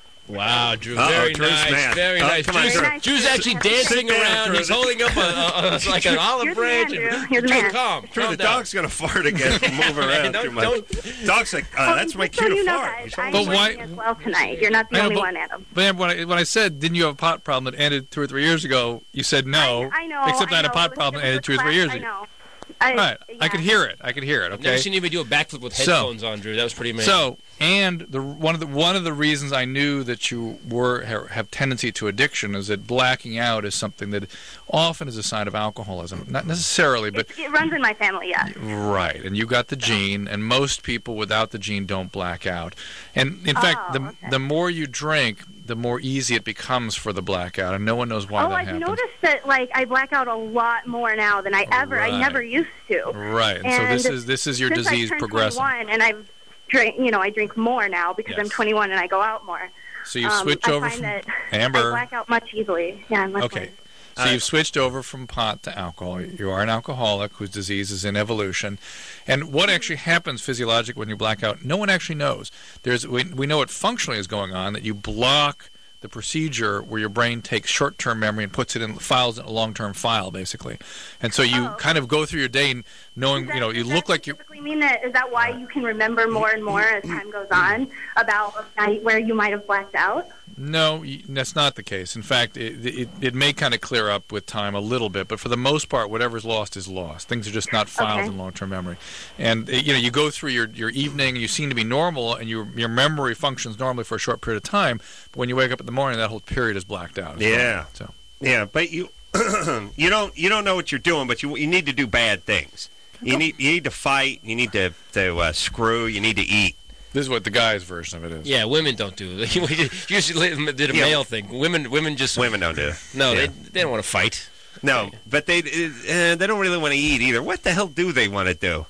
Wow, Drew. Uh-oh, Very Drew's nice. mad. Very Oh, nice. come on, Drew's, Drew. Very nice. Drew's actually Sit dancing down, around. Drew. He's holding up a, a, a like an olive You're the branch. man, and- Drew. You're the Drew, man. calm. Drew, calm the down. dog's gonna fart again and move around Don't- too much. don't- Dog's like, uh, Um, that's my just so cue you to know, fart. guys, He's I'm holding- But why- working as well tonight. You're not the I know, only but- one, Adam. But when I, when I said, didn't you have a pot problem that ended two or three years ago? You said no. I, I know. Except I, had a know. pot It was- problem it that ended was two or three class- years I ago. know. I, All right, yeah. I could hear it. I could hear it. I've never Okay. seen anybody do a backflip with So- headphones on, Drew. That was pretty amazing. So, and the one of the one of the reasons I knew that you were ha- have tendency to addiction is that blacking out is something that often is a sign of alcoholism. Not necessarily, but It, it runs in my family, yeah. right. And you got the gene, and most people without the gene don't black out. And in fact, Oh, the okay. the more you drink, the more easy it becomes for the blackout, and no one knows why Oh, that I've happens. noticed that, like, I black out a lot more now than I ever, Right. I never used to. Right. And, so And this is this is your Since disease I turned progressing. twenty-one, and I've drink, you know, I drink more now because I'm Yes. twenty-one and I go out more. So you um, switch I over find from that Amber. I black out much easily. Yeah, much Okay. more. So you've switched over from pot to alcohol. You are an alcoholic whose disease is in evolution. And what actually happens physiologically when you black out, no one actually knows. There's we, we know what functionally is going on, that you block the procedure where your brain takes short-term memory and puts it in files in a long-term file, basically. And so you Oh, okay. kind of go through your day knowing, Does that, you know, you does look that like you specifically mean that? Is that why you can remember more and more as time goes on about a night where you might have blacked out? No, y- that's not the case. In fact, it, it, it may kind of clear up with time a little bit, but for the most part, whatever's lost is lost. Things are just not filed Okay. in long-term memory. And uh, you know, you go through your, your evening, and you seem to be normal, and your your memory functions normally for a short period of time. But when you wake up in the morning, that whole period is blacked out. Yeah. So Yeah, but you you don't you don't know what you're doing, but you you need to do bad things. You need you need to fight. You need to to uh, screw. You need to eat. this is what the guy's version of it is. yeah, women don't do it. You usually did a Yeah. male thing. Women, women just Women don't do it. No, Yeah. they they don't want to fight. No, but they uh, they don't really want to eat either. What the hell do they want to do?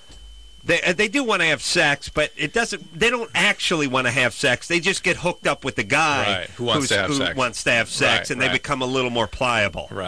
They uh, they do want to have sex, but it doesn't. They don't actually want to have sex. They just get hooked up with the guy Right, who wants who's- to have who sex. wants to have sex, Right, and they right. become a little more pliable. Right.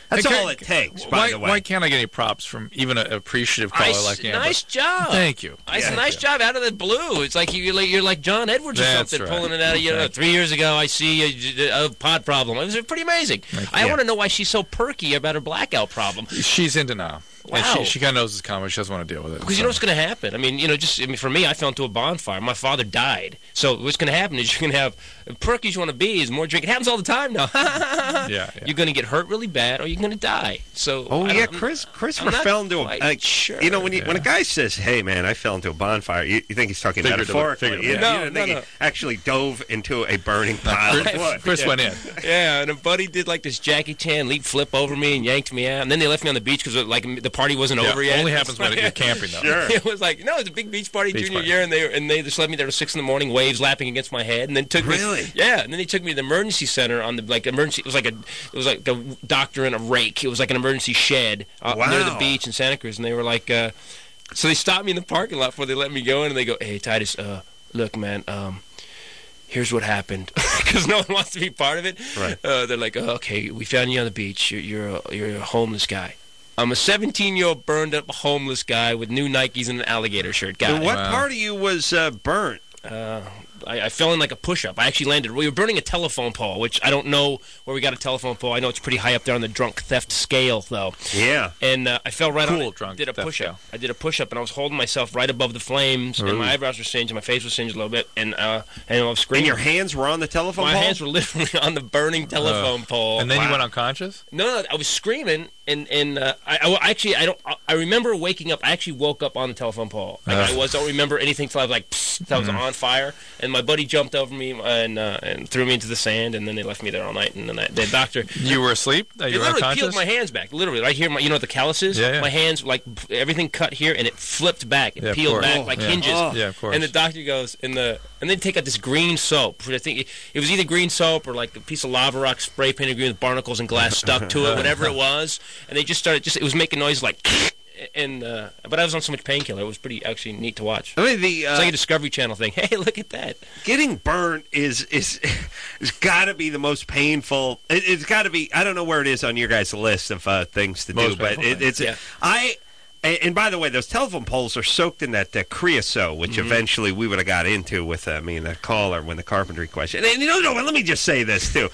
That's Hey, all can- it takes, by why, the way. Why can't I get any props from even an appreciative caller Nice, like Amber? nice job. Thank you. It's Yeah. a nice job out of the blue. It's like you're like, you're like John Edwards or That's something, right. pulling it out of you. Know, three years ago, I see a, a pod problem. It was pretty amazing. I you. want to know why she's so perky about her blackout problem. She's into now. Wow. And she, she kind of knows it's coming. She doesn't want to deal with it. Because you know what's going to happen. I mean, you know, just I mean, for me, I fell into a bonfire. My father died. So what's going to happen is you're going to have perky as you want to be is more drink. It happens all the time now. yeah, yeah. You're going to get hurt really bad, or you're going to die. So Oh I yeah, don't- Chris. Christopher I'm not fell into a. quite Like, sure. You know, when you, when a guy says, "Hey man, I fell into a bonfire," you, you think he's talking Figuratively, metaphorically. figuratively. You, No, you don't no, think no. he actually dove into a burning pile of Chris, wood. Chris Yeah. went in. Yeah, and a buddy did like this Jackie Chan leap flip over me and yanked me out, and then they left me on the beach because like the party wasn't Yeah, over yet. only happens when you're camping, though. Sure. It was like no, it was a big beach party Beach junior party. year, and they and they just left me there at six in the morning, waves lapping against my head, and then took me. Really? Yeah, and then they took me to the emergency center on the like emergency. It was like a it was like a doctor in a rake. It was like an emergency shed uh, Wow. near the beach in Santa Cruz, and they were like, uh, so they stopped me in the parking lot before they let me go in, and they go, "Hey Titus, uh, look man, um." Here's what happened, because no one wants to be part of it. Right. Uh, they're like, oh, okay, we found you on the beach. You're you're a, you're a homeless guy. I'm a seventeen-year-old burned-up homeless guy with new Nikes and an alligator shirt. Got And it. what part of you was uh, burnt? Uh, I, I fell in like a push-up. I actually landed. We were burning a telephone pole, which I don't know where we got a telephone pole. I know it's pretty high up there on the drunk theft scale, though. Yeah. And uh, I fell right on Cool it. drunk Did a theft push-up. scale. I did a push-up, and I was holding myself right above the flames, and my eyebrows were singed, and my face was singed a little bit, and uh, and I was And screaming. your hands were on the telephone my pole? hands were literally on the burning telephone pole. And then you Wow. went unconscious? No, no, I was screaming, and and uh, I, I actually I don't I remember waking up. I actually woke up on the telephone pole. Like, Ugh. I was don't remember anything till I was like psst, I was on fire, and my buddy jumped over me and uh, and threw me into the sand, and then they left me there all night. And then I, the doctor. You were asleep? Uh, It You were literally unconscious? peeled my hands back, literally right here. My, you know what the callus is? Yeah, yeah. My hands, like everything cut here, and it flipped back. It Yeah, of peeled course. back Oh, like yeah. hinges. Oh. Yeah, of course. And the doctor goes, and the and they take out this green soap. I think it, it was either green soap or like a piece of lava rock spray painted green with barnacles and glass stuck to it, whatever it was. And they just started, just it was making noise like. And uh, but I was on so much painkiller, it was pretty actually neat to watch. I mean, the uh, It's like a Discovery Channel thing. Hey, look at that! getting burnt is is has got to be the most painful. It, it's got to be. I don't know where it is on your guys' list of uh, things to Most do, but painful it, thing. it's Yeah. I. And, and by the way, those telephone poles are soaked in that uh, creosote, which Mm-hmm. eventually we would have got into with, uh, I mean, a caller when the carpentry question. And, you know, no, let me just say this, too.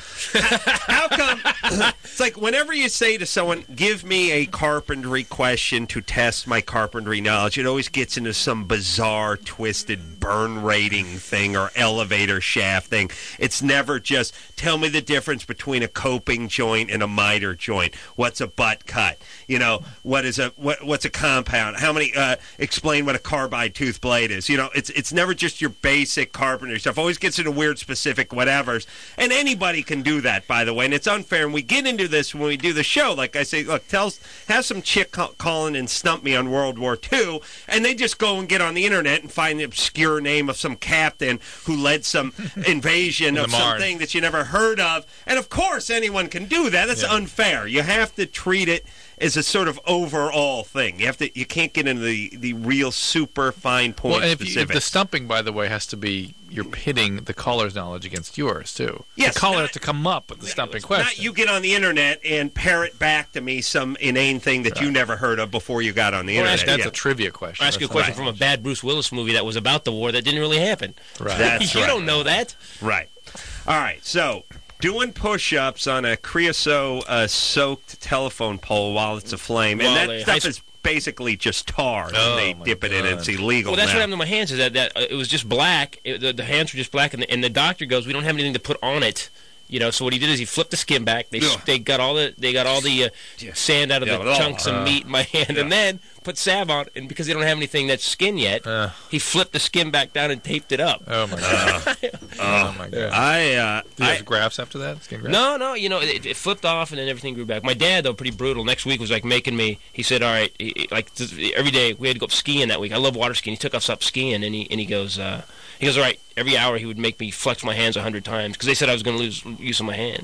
How come? It's like whenever you say to someone, give me a carpentry question to test my carpentry knowledge, it always gets into some bizarre, twisted burn rating thing or elevator shaft thing. It's never just, tell me the difference between a coping joint and a miter joint. What's a butt cut? You know, what is a what, what's a compound? How many? Uh, explain what a carbide tooth blade is. You know, it's it's never just your basic carpentry stuff. Always gets into weird, specific whatevers. And anybody can do that, by the way. And it's unfair. And we get into this when we do the show. Like I say, look, tell have some chick call, calling and stump me on World War Two, and they just go and get on the internet and find the obscure name of some captain who led some invasion The of Marne. something that you never heard of. And of course, anyone can do that. That's Yeah. unfair. You have to treat it as a sort of overall thing. You have to. You can't get into the, the real super fine point Well, and if, you, if specifics. the stumping, by the way, has to be you're pitting the caller's knowledge against yours too. Yes, the caller not- has to come up with the stumping Not question. you get on the internet and parrot back to me some inane thing that you never heard of before you got on the Or internet. ask- That's Yeah. a trivia question. I'll ask you a That's question not- from a bad Bruce Willis movie that was about the war that didn't really happen. Right. That's you right. don't know that. Right. All right. So, doing push-ups on a creosote-soaked telephone pole while it's aflame, While and they- that high stuff s- is basically just tar. Oh, and they my dip it in. God. It's illegal Well, that's now. what happened to my hands. Is that, that uh, it was just black. It, the, the hands were just black, and the, and the doctor goes, "We don't have anything to put on it." You know, so what he did is he flipped the skin back. They Ugh. they got all the they got all the uh, sand out of Yeah, the well, chunks of uh, meat in my hand, and then put salve on. And because they don't have anything that's skin yet, Uh. he flipped the skin back down and taped it up. Oh my god. oh my god. I, uh, Do you I have grafts after that? Skin grafts? No, no, you know, it, it flipped off and then everything grew back. My dad, though, pretty brutal. Next week was like making me. He said, "All right, he, he- like th- every day we had to go up skiing that week. I love water skiing. He took us up skiing, and he and he goes, uh, he goes, all right. Every hour he would make me flex my hands a hundred times because they said I was going to lose use of my hands.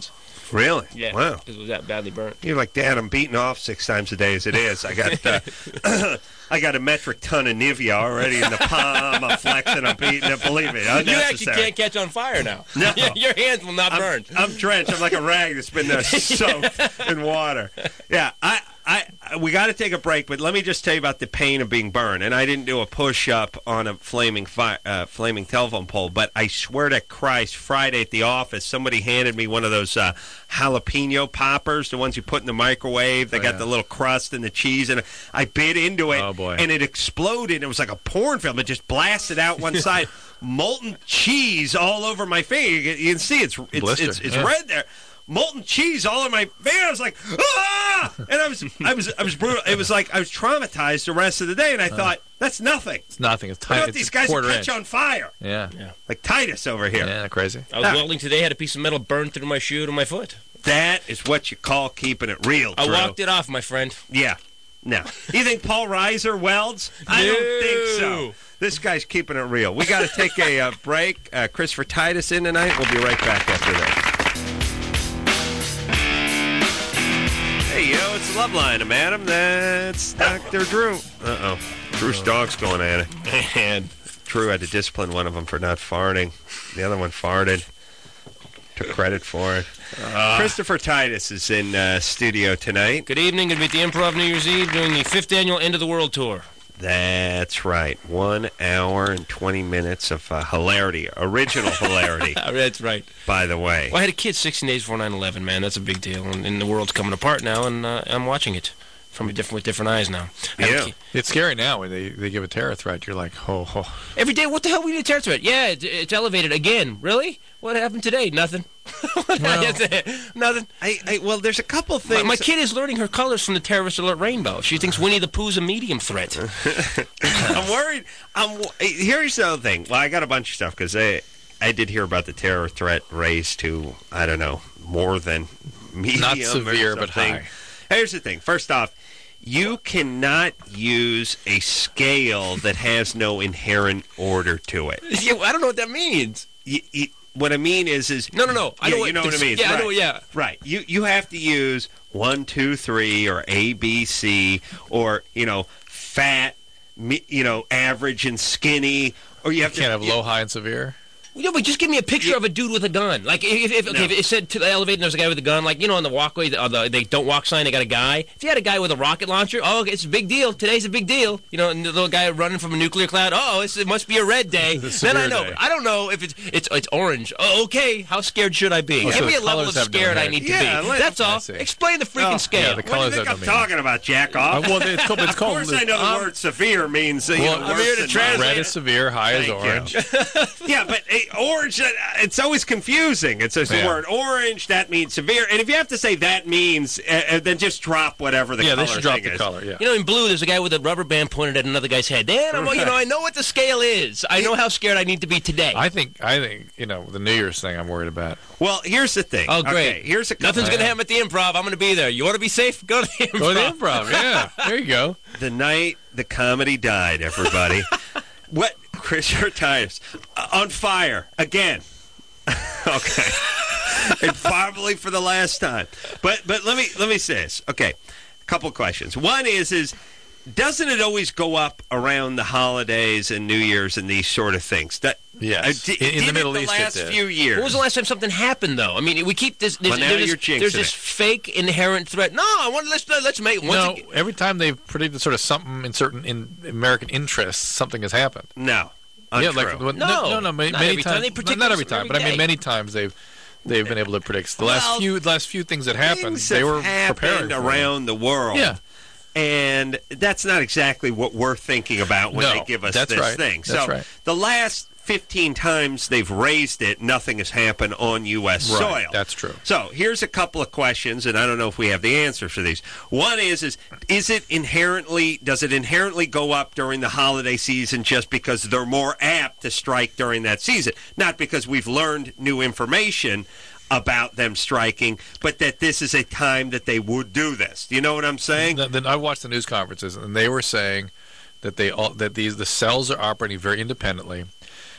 Really? Yeah. Wow. Because it was that badly burnt. You're like, Dad, I'm beating off six times a day as it is. I got uh, I got a metric ton of Nivea already in the palm. I'm flexing. I'm beating it. Believe me, unnecessary. You actually can't catch on fire now. No. Your hands will not I'm, burn. I'm drenched. I'm like a rag that's been uh, soaked in water. Yeah, I, I, we got to take a break, but let me just tell you about the pain of being burned. And I didn't do a push-up on a flaming fi- uh, flaming telephone pole, but I swear to Christ, Friday at the office, somebody handed me one of those uh, jalapeno poppers, the ones you put in the microwave. They Oh, got yeah. the little crust and the cheese, and I bit into it, Oh, boy. and it exploded. It was like a porn film. It just blasted out one side. Molten cheese all over my finger. You can- you can see it's it's Blister, it's, it's yeah. red there. Molten cheese all over my finger. I was like, ah! And I was I was I was brutal. It was like I was traumatized the rest of the day, and I thought that's nothing. It's nothing. It's What tiny. about It's these a guys that quarter catch inch. on fire? Yeah. Yeah. Like Titus over here. Yeah, crazy. I was Ah. welding today, had a piece of metal burned through my shoe to my foot. That is what you call keeping it real, I Drew. walked it off, my friend. Yeah. No. You think Paul Reiser welds? I don't think so. This guy's keeping it real. We got to take a uh, break. Uh, Christopher Titus in tonight. We'll be right back after that. Hey, yo, it's Loveline, madam. That's Doctor Drew. Uh-oh. Drew's dog's going at it. And Drew had to discipline one of them for not farting. The other one farted. Took credit for it. Uh, Christopher Titus is in uh, studio tonight. Good evening. Going to be at the Improv New Year's Eve doing the fifth annual End of the World Tour. That's right. One hour and twenty minutes of uh, hilarity. Original hilarity. That's right. By the way. Well, I had a kid sixteen days before nine eleven, man. That's a big deal. And, and the world's coming apart now, and uh, I'm watching it from a different with different eyes now. I have a Yeah. kid- It's scary now when they, they give a terror threat. You're like, oh, oh. Every day, what the hell we need a terror threat? Yeah, it, it's elevated again. Really? What happened today? Nothing. Nothing. I, I, well, there's a couple My, things. my kid is learning her colors from the Terrorist Alert Rainbow. She thinks Winnie the Pooh's a medium threat. I'm worried. I'm. Here's the other thing. Well, I got a bunch of stuff because I, I did hear about the terror threat raised to, I don't know, more than medium. Not or severe, but something. high. Here's the thing. First off, you cannot use a scale that has no inherent order to it. Yeah, I don't know what that means. You, you, what I mean is, is No, no, no. I yeah, know what, you know what I mean. Yeah, right. I know. Yeah. Right. You you have to use one, two, three, or A, B, C, or you know, fat, me, you know, average and skinny, or you have You can't to have low, high, and severe. Yeah, but just give me a picture of a dude with a gun. Like, if, if, okay, No. if it said to the elevator and there's a guy with a gun, like, you know, on the walkway, the, the they don't walk sign, they got a guy. If you had a guy with a rocket launcher, oh, okay, it's a big deal. Today's a big deal. You know, and the little guy running from a nuclear cloud, oh, it's, it must be a red day. It's a Then I severe know. day. But I don't know if it's it's it's orange. Oh, okay, how scared should I be? Oh, Give so me the a level of colors have no scared I merit. need to Yeah, be. let- That's all. I see. Explain the freaking Oh, scale. yeah, the What do colors you think have I'm no meaning. talking about, jack off? Uh, well, it's called, it's of called course I know the um, word severe means, uh, you well, know, I'm worse here to than translate. mild. red is severe, high is Thank orange. you. Yeah, but uh, orange, uh, it's always confusing. It's just the Yeah. word orange, that means severe. And if you have to say that means, uh, uh, then just drop whatever the Yeah, color they should drop thing the is. color, yeah. You know, in blue, there's a guy with a rubber band pointed at another guy's head. Then, I'm, you know, I know what the scale is. I know how scared I need to be today. I think, I think, you know, the New Year's thing I'm worried about. Well, here's the thing. Oh, great. Okay, here's a couple. Nothing's going to happen at the Improv. I'm going to be there. You want to be safe? Go to the Improv. Go to the Improv, yeah. There you go. The night the comedy died, everybody. What? Christopher Titus. Uh, on fire. Again. Okay. And probably for the last time. But but let me let me say this. Okay. A couple questions. One is is doesn't it always go up around the holidays and New Year's and these sort of things? That, Yes. uh, di- In- in the did Middle it East it the last did. few years. When was the last time something happened, though? I mean, we keep this. this Well, now there's you're this, there's jinxing this it. fake inherent threat. No, I want let's let's make once No, again- every time they've predicted sort of something in certain in American interests, something has happened. No. Yeah, Untrue. like well, No, no, no, no. Many, not many every time. times, They predict not this every time, every but I day. mean, many times they've they've been able to predict. The last Well, few, the last few things that happened, Things they have were happened preparing for around the world. Yeah. And that's not exactly what we're thinking about when No, they give us that's this right. thing. That's so right. the last fifteen times they've raised it, nothing has happened on U S Right, soil. that's true. So here's a couple of questions, and I don't know if we have the answers for these. One is, is is it inherently, does it inherently go up during the holiday season just because they're more apt to strike during that season? Not because we've learned new information about them striking, but that this is a time that they would do this. Do you know what I'm saying? Then then I watched the news conferences, and they were saying that they all that these the cells are operating very independently,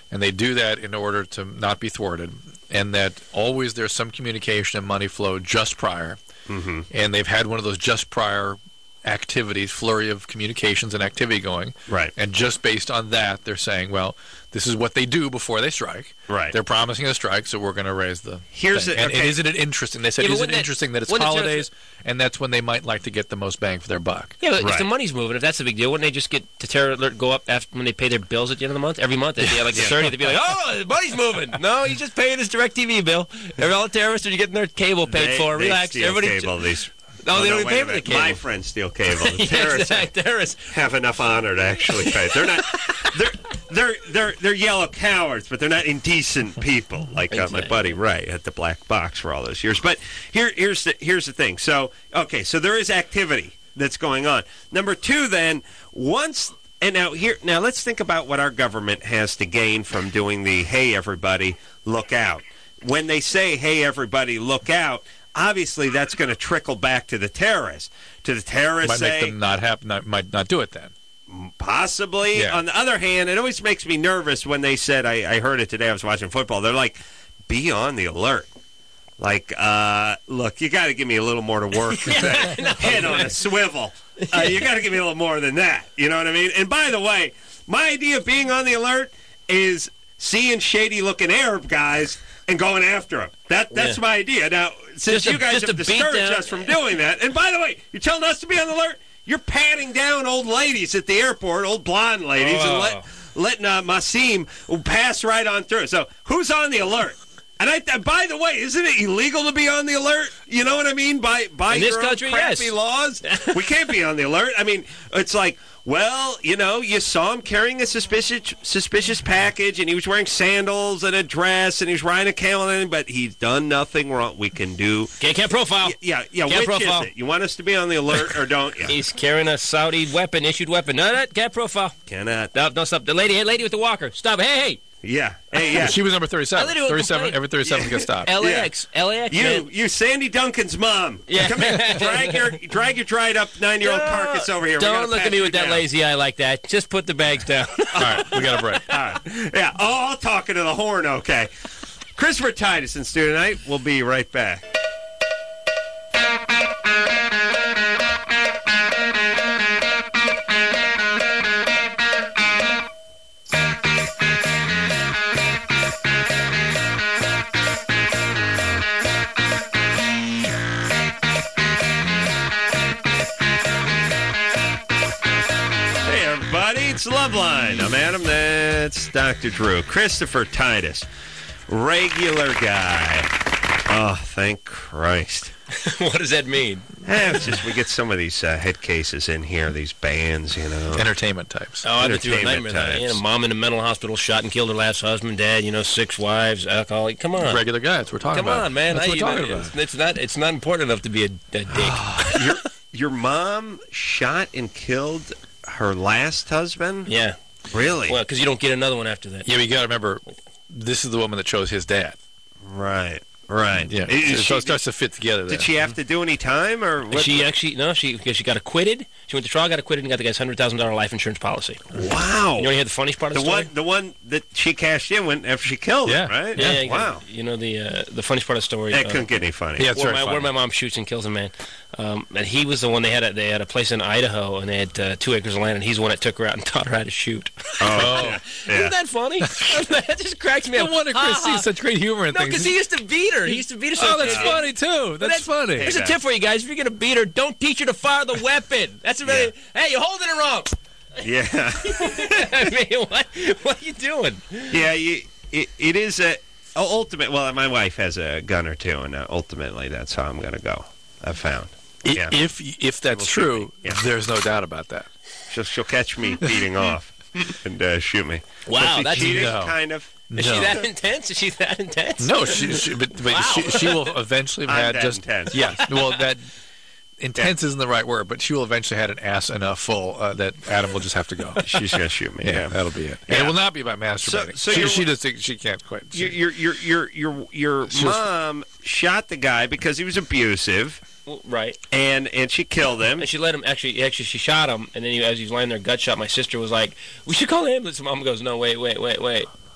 and they do that in order to not be thwarted, and that always there's some communication and money flow just prior, mm-hmm. and they've had one of those just prior activities, flurry of communications and activity going, right? And just based on that, they're saying, well, this is what they do before they strike, right? They're promising a strike, so we're going to raise the here's thing. the, and, okay. and isn't it interesting? They said, Yeah, isn't it that, interesting that it's wouldn't holidays, and that's when they might like to get the most bang for their buck. Yeah, but right. if the money's moving, if that's the big deal, wouldn't they just get the terror alert go up after when they pay their bills at the end of the month? Every month, they'd be like the Yeah. thirtieth, they'd be like, "Oh, the money's moving." No, he's just paying his DirecTV bill. Every all the terrorists are getting their cable paid They- for. they Relax, steal everybody. cable, these. No, Oh, they no, don't even wait pay a for the minute. cable. My friends steal cable. The Yeah, terrorists, exactly. terrorists have enough honor to actually pay. They're not. They're they're they're they're yellow cowards, but they're not indecent people like uh, my buddy Ray at the Black Box for all those years. But here here's the here's the thing. So okay, so there is activity that's going on. Number two, then once. And now here, now let's think about what our government has to gain from doing the "Hey, everybody, look out." When they say "Hey, everybody, look out," obviously that's going to trickle back to the terrorists. To the terrorists, Might say, make them not happen. Not, might not do it then. Possibly. Yeah. On the other hand, it always makes me nervous when they said, I, I heard it today, I was watching football, they're like, be on the alert. Like, uh, look, you got to give me a little more to work with that head on a swivel. Uh, you got to give me a little more than that. You know what I mean? And by the way, my idea of being on the alert is seeing shady-looking Arab guys and going after them. That, that's Yeah. my idea. Now, since Just a- you guys just have a discouraged beat down. us from doing that, and by the way, you're telling us to be on the alert? You're patting down old ladies at the airport, old blonde ladies, Oh. and let, letting uh, Masim pass right on through. So who's on the alert? And I, uh, by the way, isn't it illegal to be on the alert? You know what I mean? By by In this your country, own crappy yes. laws, we can't be on the alert. I mean, it's like, well, you know, you saw him carrying a suspicious suspicious package, and he was wearing sandals and a dress, and he was riding a camel, but he's done nothing wrong. We can do. Can't, can't profile. Yeah, yeah. Can't Which profile. is it? You want us to be on the alert or don't you? He's carrying a Saudi weapon, issued weapon. No, no, can't profile. Cannot. No, no, stop. The lady, hey, lady with the walker. Stop. Hey, hey. Yeah. Hey, yeah. She was number I thirty-seven. literally thirty-seven. complained. Every thirty-seven gets stopped. L A X. L A X, You, man. you, Sandy Duncan's mom. Yeah. Come here. Drag your, drag your dried up nine-year-old Don't- carcass over here. We gotta Don't look pat at me you with that down. lazy eye like that. Just put the bags down. All right, we got a break. All right. Yeah. Oh, all talking to the horn. Okay. Christopher Titus in studio tonight. We'll be right back. Hey, everybody. It's Loveline. I'm Adam. That's Doctor Drew. Christopher Titus. Regular guy. Oh, thank Christ. What does that mean? Eh, it's just we get some of these uh, head cases in here, these bands, you know. Entertainment types. Oh, I've been through a Entertainment nightmare. That. types. Yeah, mom in a mental hospital, shot and killed her last husband, dad, you know, six wives, alcoholic. Come on. Regular guys. We're talking Come about. on, man. That's I, what you we're know, talking it's, about. it's not. It's not important enough to be a, a dick. your, your mom shot and killed her last husband? Yeah. Really? Well, because you don't get another one after that. Yeah, but you got to remember, this is the woman that chose his dad. Right. Right. Yeah, Is so she- it starts to fit together. There. Did she have to do any time, or what? She actually no, she because she got acquitted. She went to trial, got acquitted, and got the guy's hundred thousand dollar life insurance policy. Wow! You want to hear the funniest part of the the story? one, the one that she cashed in when after she killed Yeah. him, right? Yeah, yeah, Wow. You know the uh, the funniest part of the story. That uh, couldn't get any funny. Yeah, it's where very my, funny. where my mom shoots and kills a man, um, and he was the one they had. A, they had a place in Idaho, and they had uh, two acres of land, and he's the one that took her out and taught her how to shoot. Oh, yeah. Yeah. Isn't that funny? that just cracks me No up. wonder Ha, Chris ha. sees such great humor in No, things. because he used to beat her. He used to beat her. So Oh, that's good. funny too. That's, That's- funny. Here's a Yeah. tip for you guys: if you're gonna beat her, don't teach her to fire the weapon. That's a very. Hey, you're holding it wrong. Yeah. I mean, what? What are you doing? Yeah, you, it, it is a ultimate. Well, my wife has a gun or two, and uh, ultimately, that's how I'm going to go. I've found. I- Yeah. If if that's Will shoot true, me. Yeah. there's no doubt about that. She'll, she'll catch me beating off and uh, shoot me. Wow, Was she that's- cheating, No. kind of. Is No. she that intense? Is she that intense? No, she, she but, but Wow. she, she will eventually have I'm had that just intense. yeah. Well, that intense isn't the right word, but she will eventually had an ass enough full uh, that Adam will just have to go. She's going to shoot me. Yeah, Yeah. that'll be it. Yeah. And it will not be by masturbating. so she, you're- she just think she can't quit. Your your your your your, your She was- mom shot the guy because he was abusive, Well, right. and and she killed him. And she let him. Actually, actually, she shot him. And then he, as he was laying there, gut shot. My sister was like, "We should call the ambulance." Mom goes, "No, wait, wait, wait, wait.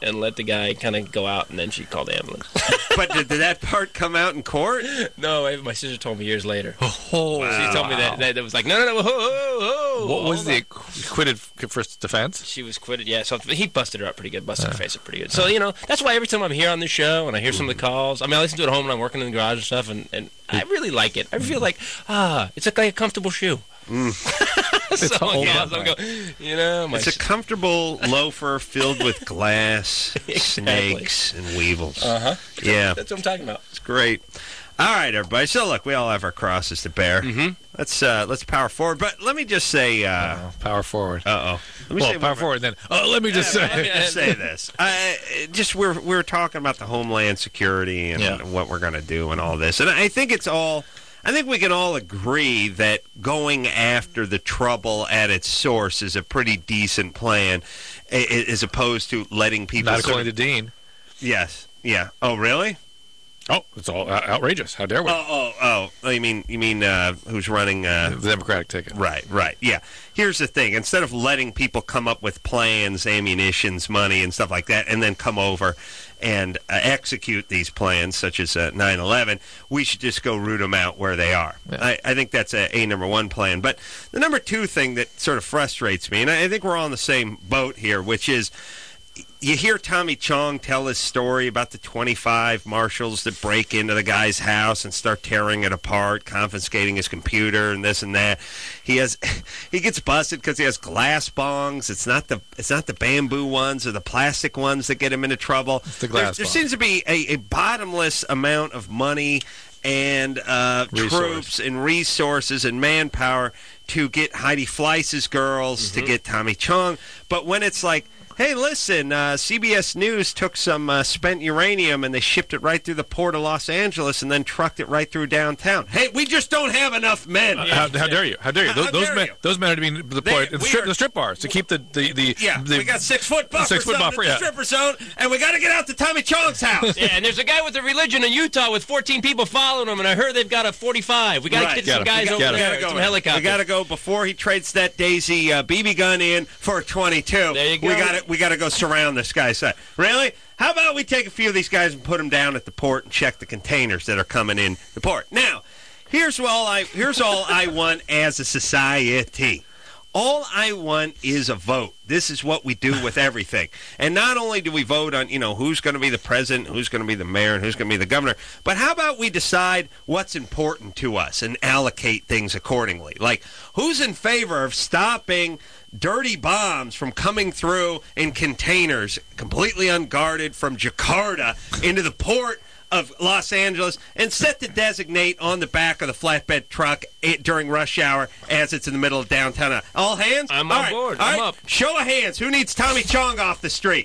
and let the guy kind of go out, and then she called the ambulance. But did, did that part come out in court? No, I- my sister told me years later. Oh, She told me that, that it was like, no, no, no, ho, ho, ho, What was hold the on. acquitted for defense? She was quitted, yeah. So he busted her up pretty good, busted her face up pretty good. So, you know, that's why every time I'm here on this show and I hear some of the calls, I mean, I listen to it at home when I'm working in the garage and stuff, and, and I really like it. I feel like, ah, it's like a comfortable shoe. Mm. so, all yeah, about so I'm going, you know, my It's a comfortable loafer filled with glass, snakes, and weevils. Uh-huh. Yeah. That's what I'm talking about. It's great. All right, everybody. So, look, we all have our crosses to bear. Mm-hmm. Let's uh, let's power forward. But let me just say... Uh Uh-oh. Power forward. Uh-oh. Let me well, say power one- forward then. Oh, let me just Yeah, say. let me just say this. Uh, just we're we're talking about the Homeland Security and Yeah. what we're going to do and all this, and I think it's all. I think we can all agree that going after the trouble at its source is a pretty decent plan, a- a- as opposed to letting people. Not sort according of- to Dean. Yes. Yeah. Oh, really? Oh, it's all uh, outrageous. How dare we? Oh, oh, oh. Oh, you mean you mean uh, who's running? Uh, the Democratic ticket. Right, right. Yeah. Here's the thing. Instead of letting people come up with plans, ammunitions, money, and stuff like that, and then come over and uh, execute these plans, such as uh, nine eleven, we should just go root them out where they are. Yeah. I, I think that's a, a number one plan. But the number two thing that sort of frustrates me, and I think we're all on the same boat here, which is you hear Tommy Chong tell his story about the twenty-five marshals that break into the guy's house and start tearing it apart, confiscating his computer and this and that. He has he gets busted because he has glass bongs. It's not the it's not the bamboo ones or the plastic ones that get him into trouble. It's the glass there, there bong. seems to be a, a bottomless amount of money and uh, Resource. troops and resources and manpower to get Heidi Fleiss's girls, Mm-hmm. to get Tommy Chong. But when it's like, hey, listen, uh, C B S News took some uh, spent uranium and they shipped it right through the port of Los Angeles and then trucked it right through downtown. Hey, we just don't have enough men. Uh, how, how dare you? How dare you? How- those how those dare men, you? those men are being deployed They- in the we strip, are- the strip bars to keep the the, the Yeah, the, we got six foot buffer six foot zone buffer, at the yeah. stripper zone, and we got to get out to Tommy Chong's house. Yeah, and there's a guy with a religion in Utah with fourteen people following him, and I heard they've got a forty-five. We got to Right. get Got some him. guys We got- over got him. there, We gotta some go. helicopters. We got to go before he trades that Daisy uh, B B gun in for a twenty-two. There you go. We got to we got to go surround this guy's side. Really? How about we take a few of these guys and put them down at the port and check the containers that are coming in the port? Now, here's all I here's all I want as a society. All I want is a vote. This is what we do with everything. And not only do we vote on, you know, who's going to be the president, who's going to be the mayor, and who's going to be the governor, but how about we decide what's important to us and allocate things accordingly? Like, who's in favor of stopping dirty bombs from coming through in containers, completely unguarded, from Jakarta into the port of Los Angeles, and set to designate on the back of the flatbed truck eh, during rush hour as it's in the middle of downtown? All hands? I'm All on right, board. all I'm right. up. Show of hands. Who needs Tommy Chong off the street?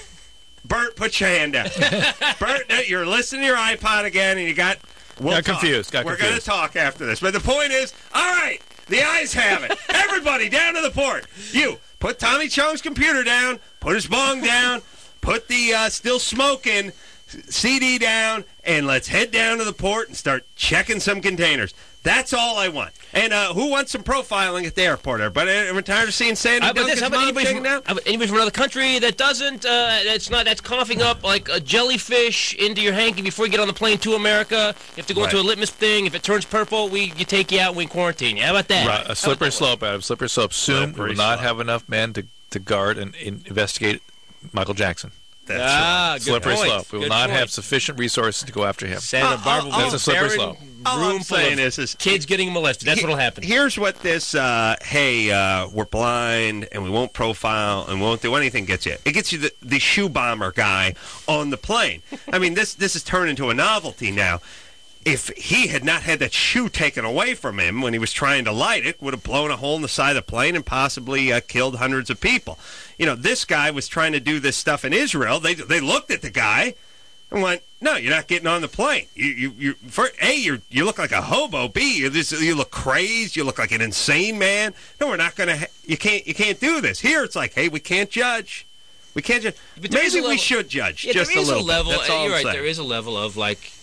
Bert, put your hand down. Bert, eh, you're listening to your iPod again, and you got... We'll Got talk. confused, got We're going to confused. talk after this. But the point is, all right, the ayes have it. Everybody down to the port. You, put Tommy Chong's computer down, put his bong down, put the uh, still smoking C D down, and let's head down to the port and start checking some containers. That's all I want. And uh, who wants some profiling at the airport? Everybody, I'm tired of seeing Sandy How about Duncan's this? How about mom anybody checking from, down? how about anybody from another country that doesn't, uh, that's not, that's coughing up like a jellyfish into your hanky before you get on the plane to America? You have to go Right. into a litmus thing. If it turns purple, we you take you out and we quarantine you. How about that? Right, a slippery slope, Adam. Slippery slope. Soon we Slippery will not slope. have enough men to, to guard and, and investigate Michael Jackson. That's ah, right. good Slippery point. slope. We will Good not point. have sufficient resources to go after him. Santa Uh, Barbara uh, will That's a slippery barren slope. All room I'm full saying of is, is kids getting molested. That's what'll happen. Here's what this, uh, hey, uh, we're blind and we won't profile and won't do anything gets you. It gets you the, the shoe bomber guy on the plane. I mean, this this has turned into a novelty now. If he had not had that shoe taken away from him when he was trying to light it, would have blown a hole in the side of the plane and possibly uh, killed hundreds of people. You know, this guy was trying to do this stuff in Israel. They they looked at the guy and went, "No, you're not getting on the plane. You, you, you. For A, you you look like a hobo. B, you, this, you look crazed. You look like an insane man. No, we're not going to. Ha- you can't. You can't do this. Here, it's like, hey, we can't judge. We can't judge. But there is Maybe a we level- should judge Yeah, just there is a little level. bit. That's uh, all you're I'm right. saying. There is a level of like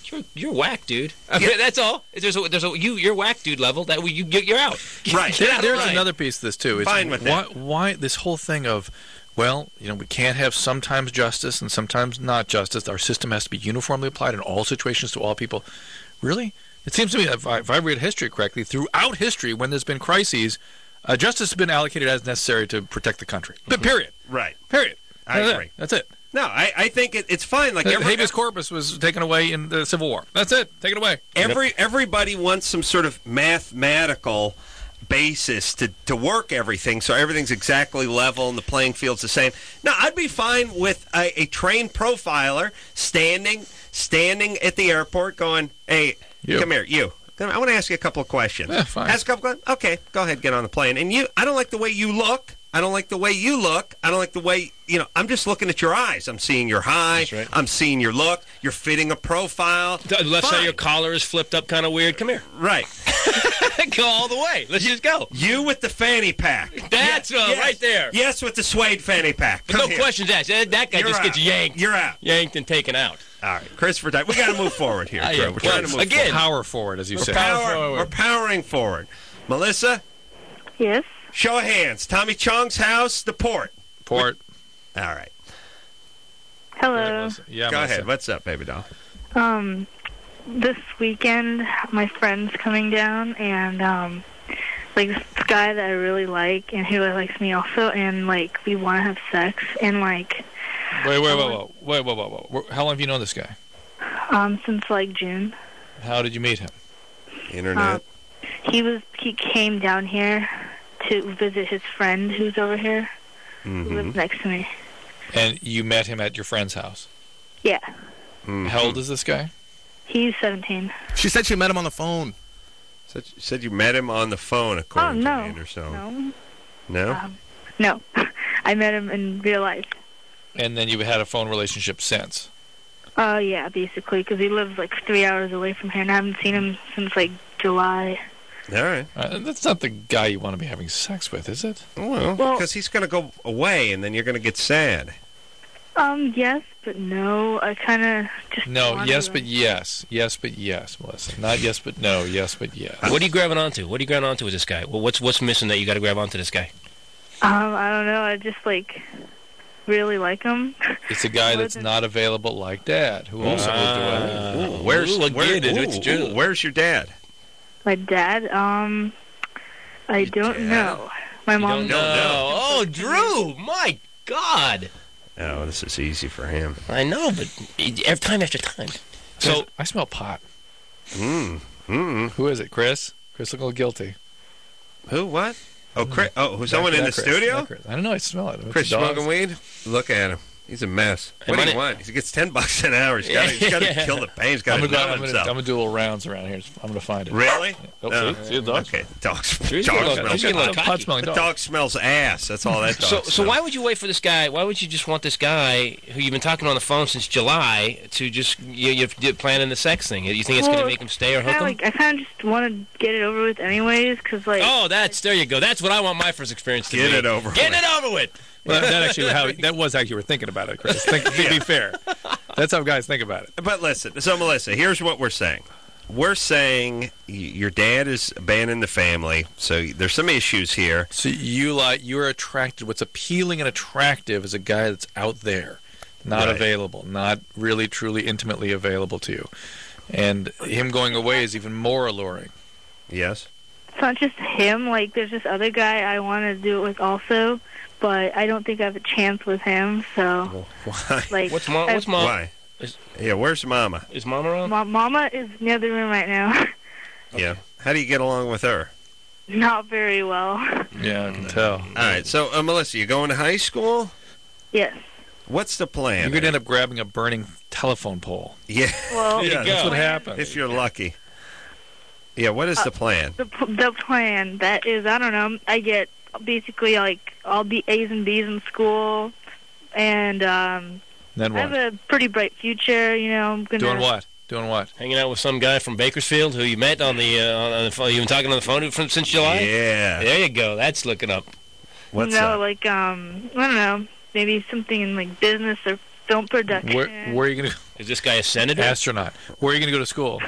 You're, you're whack, dude. I mean, that's all. There's a, there's a you you're whack, dude level. That you you're out. Right. There, there's another piece of this too. It's Fine with why, that. why this whole thing of, well, you know, we can't have sometimes justice and sometimes not justice. Our system has to be uniformly applied in all situations to all people. Really? It seems to me, if I, if I read history correctly, throughout history, when there's been crises, uh, justice has been allocated as necessary to protect the country. Mm-hmm. Period. Right. Period. I That's agree. It. That's it. No, I, I think it, it's fine. Like Uh, every, habeas corpus was taken away in the Civil War. That's it. Take it away. every everybody wants some sort of mathematical basis to, to work everything, so everything's exactly level and the playing field's the same. No, I'd be fine with a, a trained profiler standing standing at the airport going, hey, You. come here, you. I want to ask you a couple of questions. Yeah, fine. Ask a couple of questions? Okay, go ahead, get on the plane. And you, I don't like the way you look. I don't like the way you look. I don't like the way, you know, I'm just looking at your eyes. I'm seeing your high. That's right. I'm seeing your look. You're fitting a profile. The left side Fine. of your collar is flipped up, kind of weird. Come here. Right. Go all the way. Let's just go. You with the fanny pack. That's Yes, uh, yes. right there. Yes, with the suede fanny pack. No Come here. questions asked. That that guy You're just out. gets yanked. You're out. Yanked and taken out. All right, Christopher Dyke. We got to move forward here. I Drew. am We're trying to close. move Again. forward. Power forward, as you We're, say. power, forward. we're powering forward. Melissa, Yes. show of hands. Tommy Chong's house, the port. Port. All right. Hello. Yeah, Go Melissa. ahead. What's up, baby doll? Um, this weekend, my friend's coming down, and um, like this guy that I really like, and he really likes me also, and like we want to have sex, and like Wait, wait, wait, wait, wait, wait, wait, wait. How long have you known this guy? um, since like June. How did you meet him? Internet. Um, he was he came down here to visit his friend who's over here, who Mm-hmm. lives next to me. And you met him at your friend's house. Yeah, Mm-hmm. How old is this guy? he's seventeen. She said she met him on the phone. Said, said you met him on the phone, Oh according no, to Anderson. no, No? um, no. I met him in real life. And then you've had a phone relationship since. Uh, yeah, basically, because he lives like three hours away from here, and I haven't seen him since like July. All right. Uh, that's not the guy you want to be having sex with, is it? Well, Well- because he's going to go away, and then you're going to get sad. Um, yes, but no. I kind of just No, wanted yes, to- but yes. Yes, but yes, Melissa. Not yes, but no. Yes, but yes. What are you grabbing onto? What are you grabbing onto with this guy? Well, what's what's missing that you got to grab onto this guy? Um, I don't know. I just like really like him. It's a guy More that's than- not available like Dad, who also will do it. Ooh, where's, Ooh, where, again, it's ooh, Drew. ooh, where's your dad? My dad. Um, I Your don't dad? know. My mom. Don't know. Oh, Drew! My God! Oh, this is easy for him. I know, but every time after time. So I smell pot. Mm. Mm. Who is it, Chris? Chris look a little guilty. Who? What? Oh, Chris. Oh, who's someone That- in that the Chris, studio? that Chris. I don't know. I smell it. It's Chris a dog. smoking weed? Look at him. He's a mess. Hey, What do money- you want? He gets ten bucks an hour. He's got to he's got to kill the pain. He's got I'm to gonna, go- numb I'm, gonna, himself. I'm gonna do little rounds around here. I'm gonna find it. Really? Oh, No. see, see the dog? Okay, dogs. Drew's Dog getting a little- smells. he's getting a little Pot cocky. smelling The dog. dog smells ass. That's all that dog So, so smells. why would you wait for this guy? Why would you just want this guy who you've been talking on the phone since July to just you, you're you're planning the sex thing? You think it's Well, going to make him stay or hook Kinda him? like I kind of just want to get it over with, anyways, because like. Oh, that's there you go. That's what I want my first experience to Get be. it over Get with. it over with. Well, that actually how that was actually you were thinking about it, Chris. Think, to be fair, that's how guys think about it. But listen, so Melissa, here's what we're saying. We're saying y- your dad is abandoning the family, so there's some issues here. So you like you're attracted. What's appealing and attractive is a guy that's out there, not Right. available, not really truly intimately available to you, and him going away is even more alluring. Yes. It's not just him. Like, there's this other guy I want to do it with also, but I don't think I have a chance with him. So, Why? like, What's mom? I- What's mom? Why? Is, Yeah, where's Mama? is mom around? Ma- Mama is near the room right now. Yeah. How do you get along with her? Not very well. Yeah, I can tell. All right, so uh, Melissa, you going to high school? Yes. What's the plan? You're gonna end up grabbing a burning telephone pole. Yeah. Well, Yeah, That's what happens. If you're lucky. Yeah, what is the plan? the p- the plan that is, I don't know. I get basically like all the A's and B's in school, and um, Then I what? have a pretty bright future. You know, I'm gonna Doing what? Doing what? Hanging out with some guy from Bakersfield who you met on the uh, on the phone. You've been talking on the phone from since July. Yeah. There you go. That's looking up. What's no, up? like um, I don't know, maybe something in like business or film production. Where, where are you gonna? Is this guy a senator? Astronaut. Where are you going to go to school?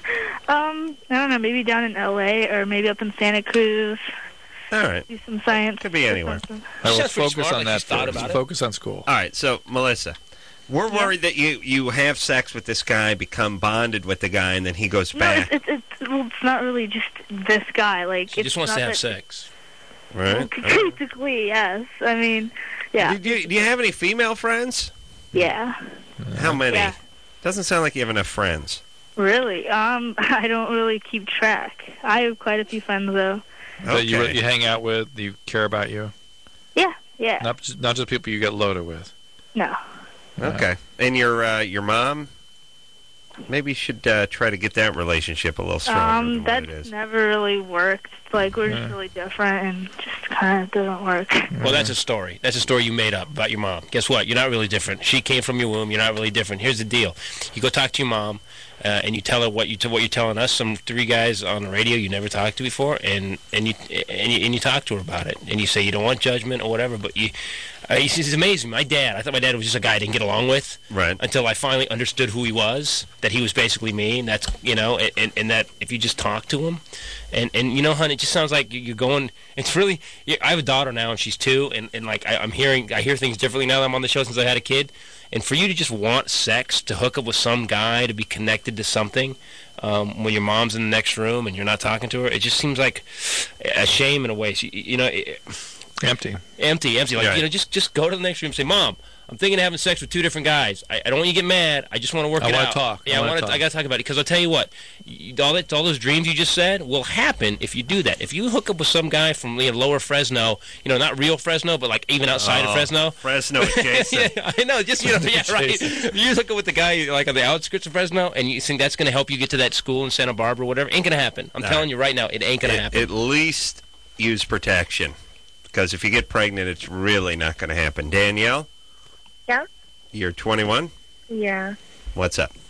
Um, I don't know, maybe down in L A or maybe up in Santa Cruz. All right. Do some science. Could be anywhere. I will Sounds pretty focus smart, on like that she's thought first. about it. Focus on school. All right, so, Melissa, we're Yeah. worried that you, you have sex with this guy, become bonded with the guy, and then he goes No, back. it's, it's, it's, well, it's not really just this guy. Like, She it's just wants not to have that, sex. Right? Basically, yes. I mean, yeah. Do you, do you have any female friends? Yeah. How many? Yeah. Doesn't sound like you have enough friends. Really? Um, I don't really keep track. I have quite a few friends, though. That you, Okay. you hang out with, you care about you. Yeah, yeah. Not just, not just people you get loaded with. No. Okay. And your uh, your mom? Maybe you should uh, try to get that relationship a little stronger Um, than what that's it is. never really worked. Like, we're just Yeah. really different and just kind of doesn't work. Well, that's a story. That's a story you made up about your mom. Guess what? You're not really different. She came from your womb. You're not really different. Here's the deal. You go talk to your mom, uh, and you tell her what, you t- what you're telling us, some three guys on the radio you never talked to before, and, and, you, and, you, and you talk to her about it. And you say you don't want judgment or whatever, but you... Uh, it's, it's amazing. My dad, I thought my dad was just a guy I didn't get along with. Right. Until I finally understood who he was, that he was basically me, and that's, you know, and, and, and that if you just talk to him, and, and you know, hon, it just sounds like you're going, it's really, I have a daughter now, and she's two, and, and like, I, I'm hearing, I hear things differently now that I'm on the show since I had a kid, and for you to just want sex, to hook up with some guy, to be connected to something, um, when your mom's in the next room and you're not talking to her, it just seems like a shame in a way. She, you know, it, Empty. Empty, empty. Like, Right. you know, just just go to the next room and say, Mom, I'm thinking of having sex with two different guys. I, I don't want you to get mad. I just want to work I it wanna out. talk. I Yeah, I, wanna want to. talk. I got to talk about it because I'll tell you what, you, all that, all those dreams you just said will happen if you do that. If you hook up with some guy from you know, lower Fresno, you know, not real Fresno, but like even outside of Oh, Fresno. Fresno adjacent. Yeah, I know. Just you know, yeah, right. If you hook up with the guy like on the outskirts of Fresno, and you think that's going to help you get to that school in Santa Barbara, or whatever, ain't going to happen. I'm No. telling you right now, it ain't going to At- happen. At least use protection. Because if you get pregnant, it's really not going to happen. Danielle, Yeah? you're twenty-one? Yeah. What's up?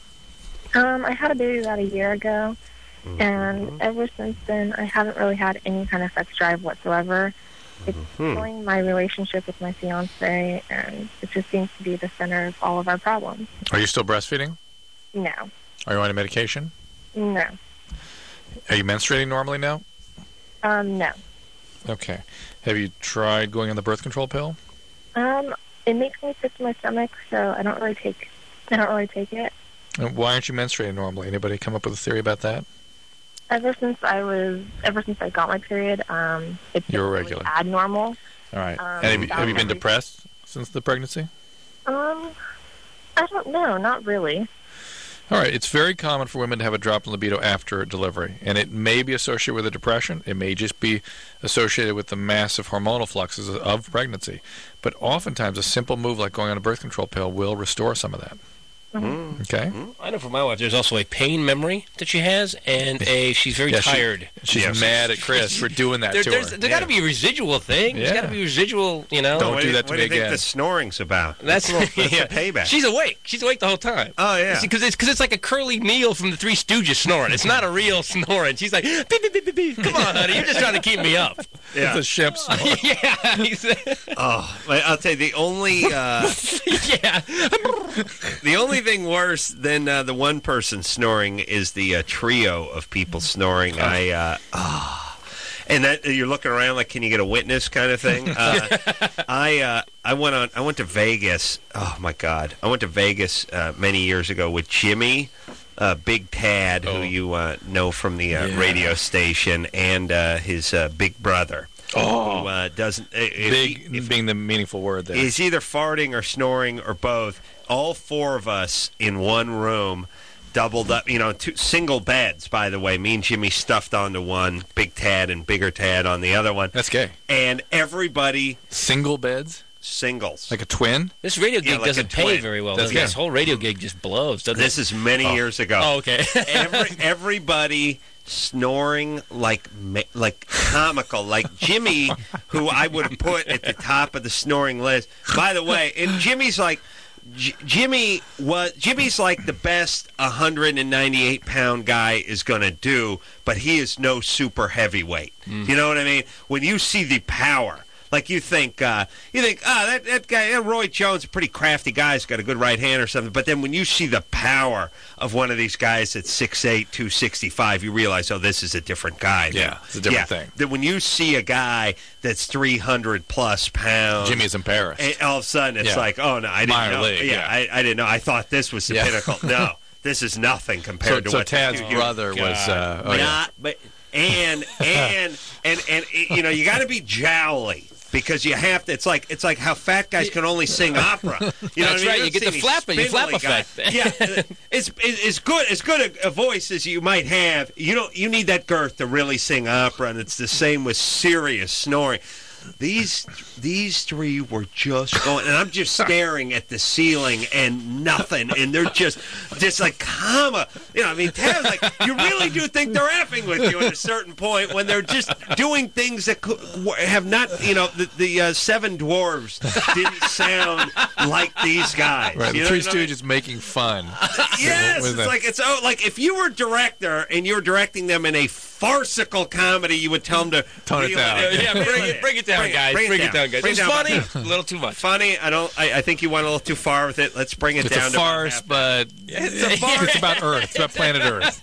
Um, I had a baby about a year ago, Mm-hmm. and ever since then, I haven't really had any kind of sex drive whatsoever. It's Hmm. killing my relationship with my fiance, and it just seems to be the center of all of our problems. Are you still breastfeeding? No. Are you on a medication? No. Are you menstruating normally now? Um, no. Okay. Have you tried going on the birth control pill? Um, it makes me sick to my stomach, so I don't really take, I don't really take it. And why aren't you menstruating normally? Anybody come up with a theory about that? Ever since I was, ever since I got my period, um, it's been You're really regular. abnormal. All right. Um, and have you, have you been every- depressed since the pregnancy? Um, I don't know, not really. All right. It's very common for women to have a drop in libido after delivery, and it may be associated with a depression. It may just be associated with the massive hormonal fluxes of pregnancy. But oftentimes, a simple move like going on a birth control pill will restore some of that. Mm-hmm. Okay. I know for my wife, there's also a pain memory that she has, and a she's very Yeah, she- tired. she's Yes. mad at Chris for doing that There, to there's her. there got to be a residual thing. There's Yeah. got to be residual, you know. Don't what do you- that to what me do you again. think the snoring's about? That's, that's, the yeah. payback. She's awake. She's awake the whole time. Oh, yeah. Because it's, 'cause it's like a Curly Neal from the Three Stooges snoring. It's not a real snoring. She's like, beep, beep, beep, beep, beep. Come on, honey. You're just trying to keep me up. Yeah. It's a ship snore. yeah. he's- Oh, but I'll tell you, the only uh, yeah. the only thing worse than uh, the one person snoring is the uh, trio of people snoring. I uh, oh. And that you're looking around like, can you get a witness kind of thing? Uh, I uh, I went on. I went to Vegas. Oh my God! I went to Vegas uh, many years ago with Jimmy, uh, Big Tad, Oh. who you uh, know from the uh, Yeah. radio station, and uh, his uh, big brother. Oh. Who uh, doesn't if Big he- if being the meaningful word there. He's either farting or snoring or both. All four of us in one room, doubled up, you know, two single beds, by the way. Me and Jimmy stuffed onto one, Big Tad and Bigger Tad on the other one. That's gay. And everybody Single beds? singles. Like a twin? This radio gig Yeah, like doesn't a pay twin. very well. That's does it? good. This whole radio gig just blows, doesn't This it? is many Oh. years ago. Oh, okay. Every, everybody snoring like ma- like comical, like Jimmy, who I would have put at the top of the snoring list. By the way, and Jimmy's like J- Jimmy was Jimmy's like the best one hundred ninety-eight pound guy is going to do, but he is no super heavyweight. You know what I mean? When you see the power, Like you think, uh, you think, ah, that that guy, uh, Roy Jones, a pretty crafty guy, he's got a good right hand or something. But then when you see the power of one of these guys at six eight, two sixty-five, you realize, oh, this is a different guy. Yeah, it's a different yeah, thing. That when you see a guy that's three hundred plus pounds, Jimmy's embarrassed. and all of a sudden it's Yeah. like, oh no, I didn't Minor know. league, yeah, yeah. I, I didn't know. I thought this was the Yeah. pinnacle. No, this is nothing compared So, to so what Tad's the, brother was. Uh, oh, yeah, yeah. but and and and and you know you got to be jowly. Because you have to, it's like it's like how fat guys can only sing opera. You know That's what I mean? right, don't you get see the any flap- you flap spindly guys. effect. Yeah, it's, it's as good as good a, a voice as you might have. You don't you need that girth to really sing opera, and it's the same with serious snoring. These these three were just going, and I'm just staring at the ceiling and nothing, and they're just just like comma. You know, I mean, Tad's like, you really do think they're effing with you at a certain point when they're just doing things that could, have not, you know, the, the uh, Seven Dwarves didn't sound like these guys. Right, You the know Three what I mean? Stooges making fun. Yes, With it's the- like it's oh, like if you were director and you were directing them in a farcical comedy, you would tell them to Tone it reel down. in. Yeah, bring it, bring it down, Bring it- guys. bring Bring, it it down, guys. Bring It's it down funny, about a little too much. Funny. I don't. I, I think you went a little too far with it. Let's bring it It's down a to about farce, half- but It's a farce. it's about Earth. It's about planet Earth.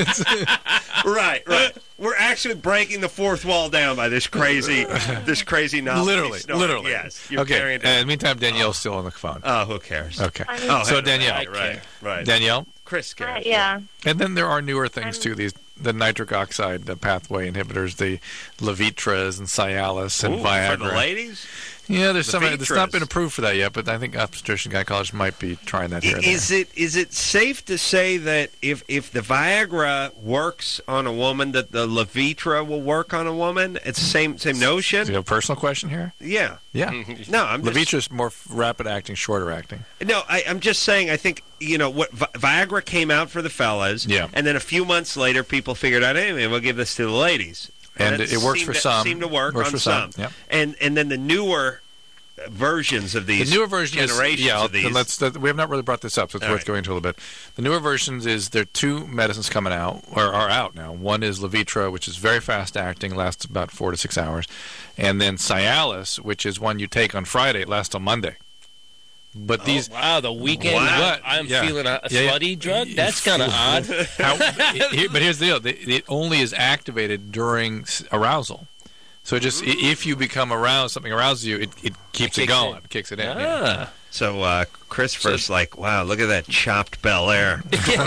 right, right. We're actually breaking the fourth wall down by this crazy, this crazy novel. Literally, literally. Yes. You're Okay. carrying it And down. in the meantime, Danielle's still on the phone. Oh, who cares? Okay. Oh, so hey, Danielle, right, right, right. Danielle, Chris cares. yeah. and then there are newer things too. These the nitric oxide the pathway inhibitors, the Levitras and Cialis and Ooh, Viagra. for the ladies. Yeah, there's some. It's not Levitras. been approved for that yet, but I think obstetrician gynecologists might be trying that here and there. Is it is it safe to say that if if the Viagra works on a woman, that the Levitra will work on a woman? It's the same same notion. Do you have a personal question here? Yeah. Yeah. No, I'm just, Levitra's more rapid acting, shorter acting. no. I, I'm just saying. I think you know what Vi- Viagra came out for the fellas. Yeah. And then a few months later, people figured out, hey, maybe we'll give this to the ladies. And that it works seemed for to, some. Seemed to work Works on for some, yep. And and then the newer versions of these. The newer version is generations yeah. of these. And let's, that, we have not really brought this up, so it's All worth right. going into a little bit. The newer versions is there are two medicines coming out or are out now. One is Levitra, which is very fast acting, lasts about four to six hours, and then Cialis, which is one you take on Friday, it lasts till Monday. But these Oh, wow, the weekend. Wow. I'm Yeah. feeling a, a Yeah, yeah. slutty drug. That's kind of odd. How, it- here- but here's the deal: it, it only is activated during s- arousal. So just i if you become aroused, something arouses you, it, it keeps It it, kicks going, in. it kicks it in. Ah. Yeah. So uh, Christopher's like, wow, look at that chopped Bel Air.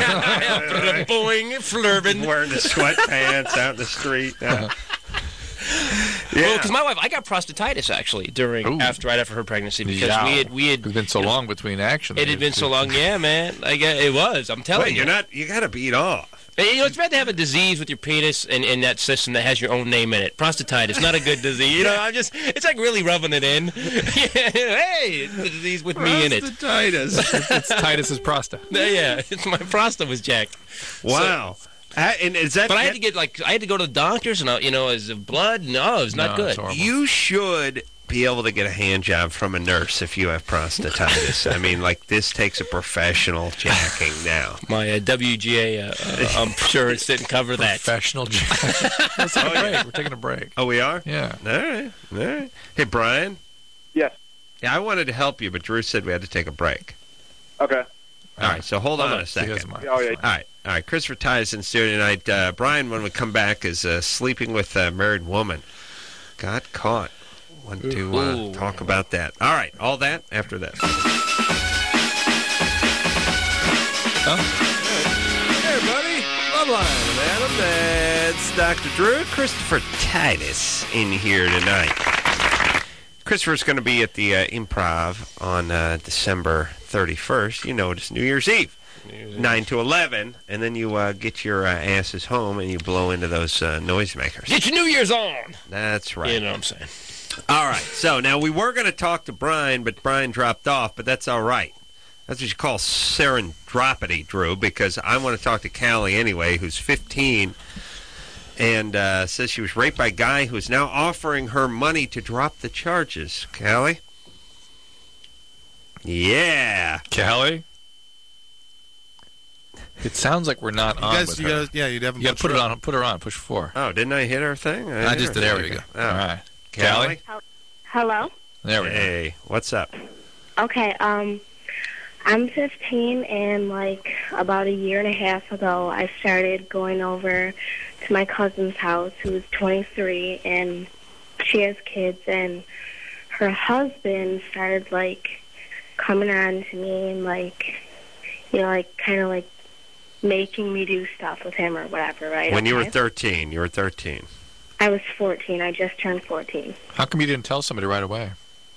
Boing, flurbing. Wearing the sweatpants out in the street. Yeah. Well, because my wife, I got prostatitis actually during Ooh. after right after her pregnancy because Yeah. we had we had It's been so long between actions. it had been so long. Yeah, man, I get it was. I'm telling Wait, you. you're not. You got to beat off. And, you know, it's bad to have a disease with your penis and, and that system that has your own name in it. Prostatitis, not a good disease. You know, I'm just, it's like really rubbing it in. Hey, it's a disease with me in it. Prostatitis. It's Titus's prostate. Yeah, it's my prostate was jacked. Wow. Uh, and is that? But I had to get like, I had to go to the doctors and, uh, you know, is it blood? No, it's not No, good. it's horrible. You should be able to get a hand job from a nurse if you have prostatitis. I mean, like this takes a professional jacking now. My uh, W G A, uh, uh, I'm sure it didn't cover that. Professional. Let's take a break. We're taking a break. Oh, we are? Yeah. All right. All right. Hey, Brian. Yes. Yeah, I wanted to help you, but Drew said we had to take a break. Okay. All right, so hold, Hold on, on. a So he second. doesn't mind. Oh, yeah. All right, all right. Christopher Ties in studio tonight. Uh, Brian, when we come back, is uh, sleeping with a married woman. Got caught. Want to uh, Ooh. talk about that. All right, all that after this. Hey, everybody. Loveline with Adam. That's Doctor Drew. Christopher Titus in here tonight. Christopher's going to be at the uh, Improv on uh, December thirty-first. You know, it's New Year's Eve. nine to eleven, and then you uh, get your uh, asses home and you blow into those uh, noisemakers. Get your New Year's on. That's right. You know what I'm saying? All right. So now we were going to talk to Brian, but Brian dropped off, but that's all right. That's what you call serendipity, Drew, because I want to talk to Callie anyway, who's fifteen, and uh, says she was raped by a guy who is now offering her money to drop the charges. Callie? Yeah. Callie? It sounds like we're not You on guys, with you her. gotta, yeah, you'd have them You got to put her it up. on. Put her on. Push four. Oh, didn't I hit her thing? I hit just her did. thing. There we go. Oh. All right. Callie? Callie? Hello? There we go. Hey, what's up? Okay, um, I'm fifteen, and like about a year and a half ago, I started going over to my cousin's house, who's twenty-three, and she has kids, and her husband started like coming on to me and like, you know, like kind of like making me do stuff with him or whatever, right? When you were Okay? thirteen, you were thirteen. I was fourteen. I just turned fourteen. How come you didn't tell somebody right away?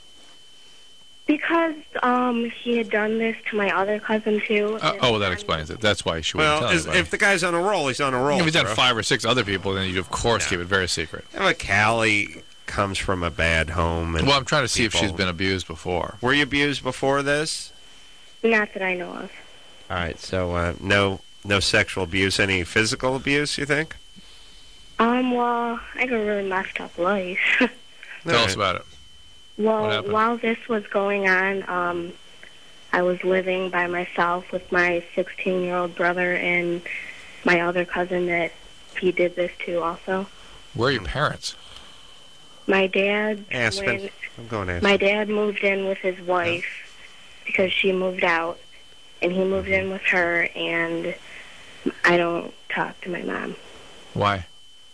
Because um, he had done this to my other cousin, too. Uh, oh, well, that explains it. That's why she wouldn't Well, tell is, anybody. if the guy's on a roll, he's on a roll. If he's done bro. five or six other people, then you'd, of course, keep it very secret. You know, Callie comes from a bad home. And Well, I'm trying to see if people- she's been abused before. Were you abused before this? Not that I know of. All right, so uh, no no sexual abuse, any physical abuse, you think? Um, well, I had a really messed up life. Tell us about it. What Well, happened? while this was going on, um, I was living by myself with my sixteen-year-old brother and my other cousin that he did this to also. Where are your parents? My dad Aspen. went, I'm going Aspen. my dad moved in with his wife because she moved out, and he moved Mm-hmm. in with her, and I don't talk to my mom. Why?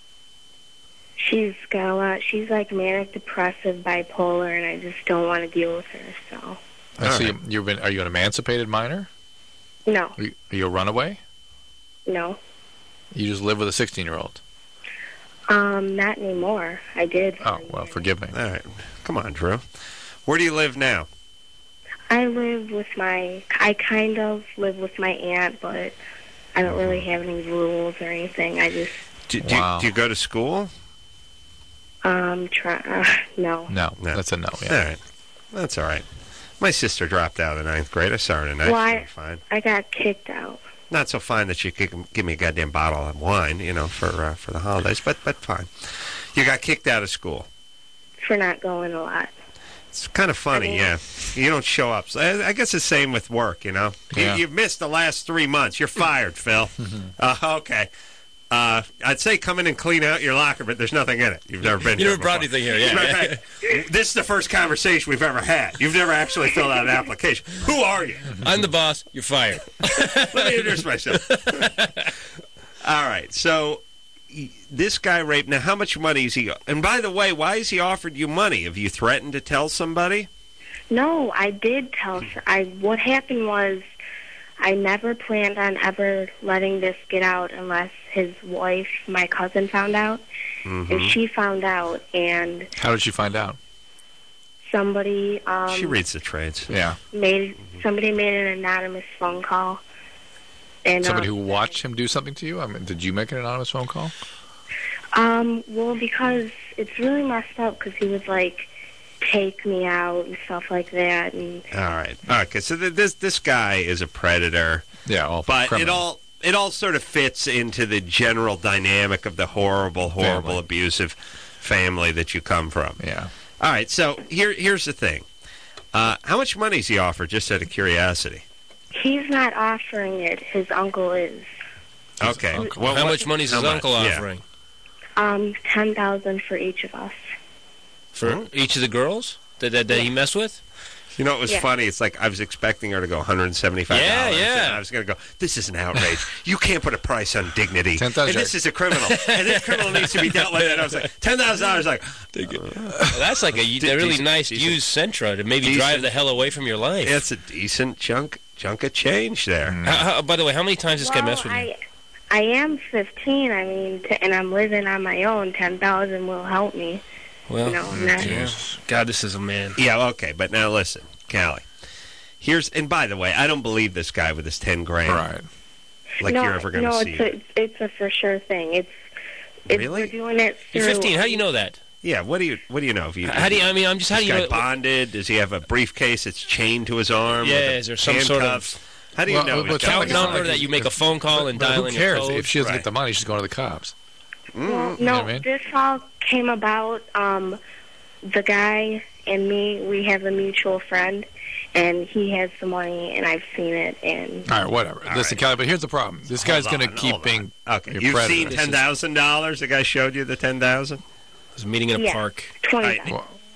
She's got a lot. She's like manic depressive, bipolar, and I just don't want to deal with her. So I see. You, you've been. Are you an emancipated minor? no, Are you, are you a runaway? no, You just live with a sixteen-year-old. um, not anymore. I did. Oh, well, forgive me. All right, come on, Drew. Where do you live now? I live with my. I kind of live with my aunt, but I don't really have any rules or anything. I just Do, do, Wow. you, do you go to school? um try. Uh, no. No, that's a no. All Yeah. right, that's all right. My sister dropped out of the ninth grade. I saw her tonight. Well, She I- was fine. I got kicked out. Not so fine that she could give me a goddamn bottle of wine, you know, for uh, for the holidays, but but fine. You got kicked out of school. For not going a lot. It's kind of funny, yeah. You don't show up. So I I guess the same with work, you know. Yeah. You, you've missed the last three months. You're fired, Phil. uh, okay. Uh, I'd say come in and clean out your locker, but there's nothing in it. You've never been You here never brought before. anything here, yeah. Matter of fact, this is the first conversation we've ever had. You've never actually filled out an application. Who are you? I'm the boss. You're fired. Let me introduce myself. All right, so y- this guy raped. Now, how much money is he? And by the way, why has he offered you money? Have you threatened to tell somebody? No, I did tell her. I what happened was I never planned on ever letting this get out unless his wife, my cousin, found out. Mm-hmm. And she found out, and How did she find out? somebody um, She reads the trades. Yeah. made somebody made an anonymous phone call. And Somebody um, who watched him do something to you? I mean, did you make an anonymous phone call? Um, well, because it's really messed up because he would, like, take me out and stuff like that. And All right. All right. 'Cause so th- this this guy is a predator. Yeah, all But criminal. it all it all sort of fits into the general dynamic of the horrible, horrible, Family. abusive family that you come from. Yeah. All right. So here here's the thing. Uh, how much money is he offered? Just out of curiosity. he's not offering it. His uncle is. Okay. uncle. Well, How what- much money is how his much? uncle Yeah. offering? Um, ten thousand for each of us. For each of the girls that, that, that he messed with? You know, it was Yeah. funny. It's like I was expecting her to go one hundred seventy-five dollars. Yeah, yeah. And I was going to go, this is an outrage. You can't put a price on dignity. ten thousand And this is a criminal. And this criminal needs to be dealt with. And I was like, ten thousand dollars. Like, Well, that's like a, a really decent- nice decent- used Sentra to maybe decent- drive the hell away from your life. it's a decent chunk chunk of change there. Mm. How, how, by the way, how many times this guy well, messed with you? I, I am fifteen. I mean, t- and I'm living on my own. Ten thousand will help me. Well, No, I'm not. yeah. God, this is a man. Yeah, okay. But now listen, Callie. Here's, and by the way, I don't believe this guy with his ten grand. Right. Like no, you're ever going to no, see. it's a, it's a for sure thing. It's, it's Really? we're doing it through. You're fifteen. How do you know that? Yeah, what do you what do you know? If you, How do you? I mean, I'm just. How this do you guy know? bonded? Does he have a briefcase that's chained to his arm? Yeah, with a is there some sort of handcuffs? How do you Well, know? but he's it's got not Account like this it's not number money? like that you make a phone call and But dial who in cares? your code. If she doesn't Right. get the money, she's going to the cops. Mm. Well, You know no, what I mean? this all came about. Um, the guy and me, we have a mutual friend, and he has the money, and I've seen it. And All right, whatever. All Listen, right. Kelly, but here's the problem. This guy's Hold going to on, keep hold being on. Okay. your You've predator. seen ten thousand dollars. The guy showed you the ten thousand. It was a meeting in a Yeah. park. twenty. I- Well,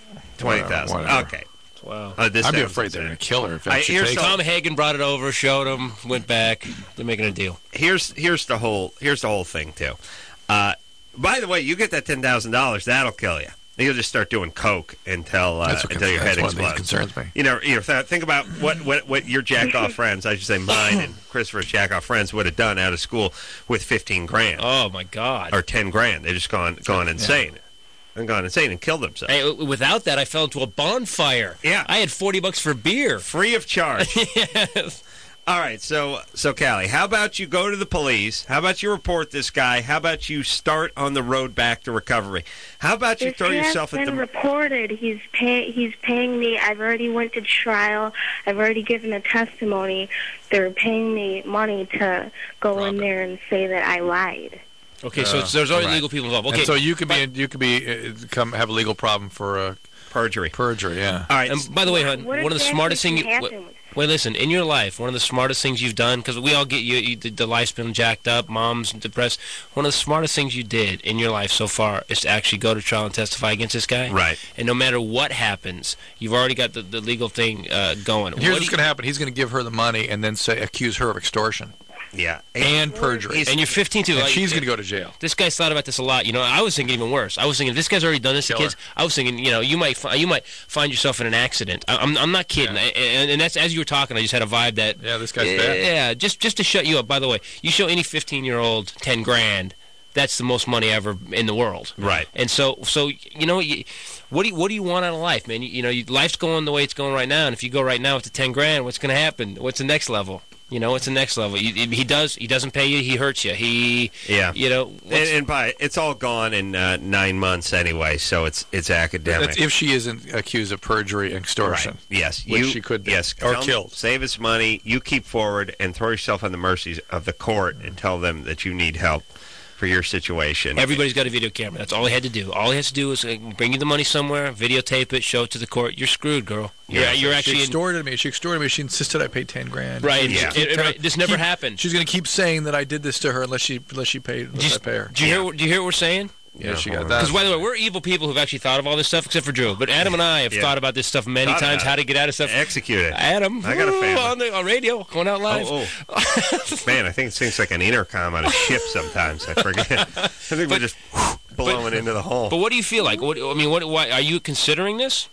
twenty thousand. Okay. Wow. Uh, this I'd be sounds afraid they're insane. going to kill her if I- she here's takes the- Tom Hagen brought it over, showed him, went back. They're making a deal. Here's here's the whole here's the whole thing too. Uh, by the way, you get that ten thousand dollars, that'll kill you. You'll just start doing coke until uh, That's what until your that's head one thing that explodes. concerns me. You know, you know. th- Think about what, what, what your jack off friends, I should say mine and Christopher's jack off friends, would have done out of school with fifteen grand Oh, my God. or ten grand. They just gone gone insane, and gone insane and killed themselves. Hey, w- without that, I fell into a bonfire. Yeah. I had forty bucks for beer. Free of charge. Yes. All right, so so Callie, how about you go to the police? How about you report this guy? How about you start on the road back to recovery? How about you This throw has yourself at been the reported. He's pay, He's paying me. I've already went to trial. I've already given a testimony. They're paying me money to go in there and say that I lied. Okay, so Uh, it's, there's already right. legal people involved. Okay, And so you could be you could be uh, come have a legal problem for uh, perjury. Perjury, yeah. All right. And by the way, hon, What one of the exactly smartest can things. happen? Wait, listen. In your life, one of the smartest things you've done, because we all get you, you the, the life's been jacked up, mom's depressed. One of the smartest things you did in your life so far is to actually go to trial and testify against this guy. Right. And no matter what happens, you've already got the, the legal thing uh, going. And here's What what's do going to happen. He's going to give her the money and then say accuse her of extortion Yeah. and perjury. you- and you're fifteen too. And like, she's going to go to jail. This guy's thought about this a lot. You know, I was thinking even worse. I was thinking if this guy's already done this Kill to kids. her. I was thinking, you know, you might fi- you might find yourself in an accident. I, I'm I'm not kidding. Yeah. I, and, and that's as you were talking, I just had a vibe that Yeah, this guy's yeah, bad. yeah, just just to shut you up. By the way, you show any fifteen year old ten grand. That's the most money ever in the world, Right. And so, so you know, you, what do you, what do you want out of life, man? You, you know, you, life's going the way it's going right now, and if you go right now with the ten grand, what's going to happen? What's the next level? You know, what's the next level? You, he does, he doesn't pay you, he hurts you. He, Yeah. you know, And, what's- and by it's all gone in uh, nine months anyway, so it's it's academic. That's if she isn't accused of perjury and extortion. Right. Yes, Which you she could be. Yes, Or come, killed. Save us money. You keep forward and throw yourself on the mercies of the court and tell them that you need help for your situation. Everybody's got a video camera. That's all he had to do. All he has to do is uh, bring you the money somewhere, videotape it, show it to the court. You're screwed, girl. You're, Yeah. you're She actually in, extorted me. She extorted me. She insisted I pay ten grand. right. Yeah. it- it- right, This never Keep- happened. She's going to keep saying that I did this to her unless she unless she paid unless Do you, I pay her. do you hear? what- Do you hear what we're saying? Yeah, she got hold that. on. Because by the way, we're evil people who've actually thought of all this stuff, except for Drew. But Adam and I have Yeah. thought about this stuff many Thought times. about How it. to get out of stuff. Execute it. Adam, I got a ooh, family. on the on radio, going out live. Oh, oh. Man, I think it seems like an intercom on a ship sometimes. I forget. I think we're just blowing into the hole. But what do you feel like? What, I mean, what? Why, are you considering this?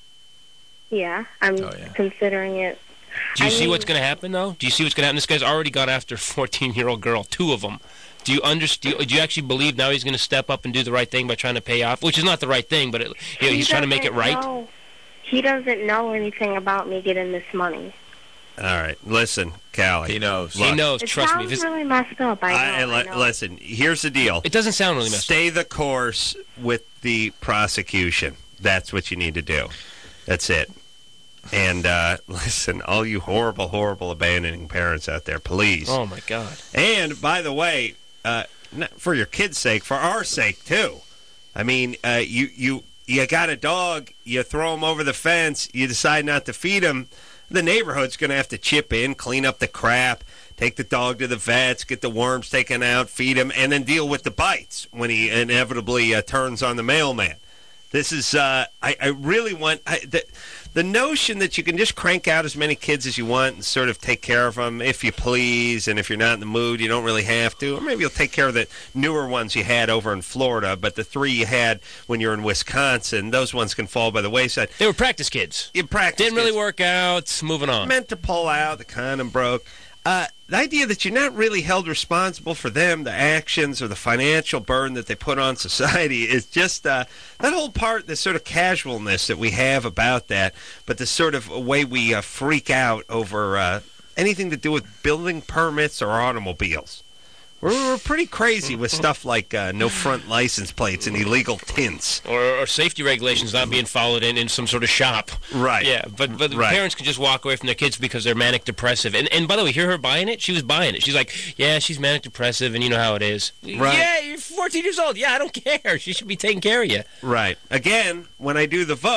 Yeah, I'm Oh, yeah. considering it. Do you I see mean- what's going to happen, though? Do you see what's going to happen? This guy's already gone after a fourteen-year-old girl, two of them. Do you understand? Do you actually believe now he's going to step up and do the right thing by trying to pay off? Which is not the right thing, but it, you know, He he's trying to make it doesn't right. know- He doesn't know anything about me getting this money. All right, listen, Callie. He knows. He knows. It trust me. sounds If it's, really messed up. I know. I, I li- know. listen, here's the deal. it doesn't sound really messed up. Stay the course with the prosecution. That's what you need to do. That's it. And uh, listen, all you horrible, horrible abandoning parents out there, please. Oh my God. And by the way, uh, not for your kids' sake, for our sake too. I mean, uh, you you you got a dog, you throw him over the fence, you decide not to feed him. The neighborhood's going to have to chip in, clean up the crap, take the dog to the vets, get the worms taken out, feed him, and then deal with the bites when he inevitably uh, turns on the mailman. This is, uh, I, I really want, I, the, the notion that you can just crank out as many kids as you want and sort of take care of them if you please, and if you're not in the mood, you don't really have to. Or maybe you'll take care of the newer ones you had over in Florida, but the three you had when you're in Wisconsin, those ones can fall by the wayside. They were practice kids. You practice Didn't really kids. work out. Moving on. Meant to pull out, the condom broke. Uh, the idea that you're not really held responsible for them, the actions, or the financial burden that they put on society is just uh, that whole part, the sort of casualness that we have about that, but the sort of way we uh, freak out over uh, anything to do with building permits or automobiles. We're, we're pretty crazy with stuff like uh, no front license plates and illegal tints. Or, or safety regulations not being followed in, in some sort of shop. Right. Yeah, but but the Right. parents can just walk away from their kids because they're manic depressive. And and by the way, hear her buying it? She was buying it. She's like, yeah, she's manic depressive, and you know how it is. Right. Yeah, you're fourteen years old. Yeah, I don't care. She should be taking care of you. Right. Again, when I do the vote,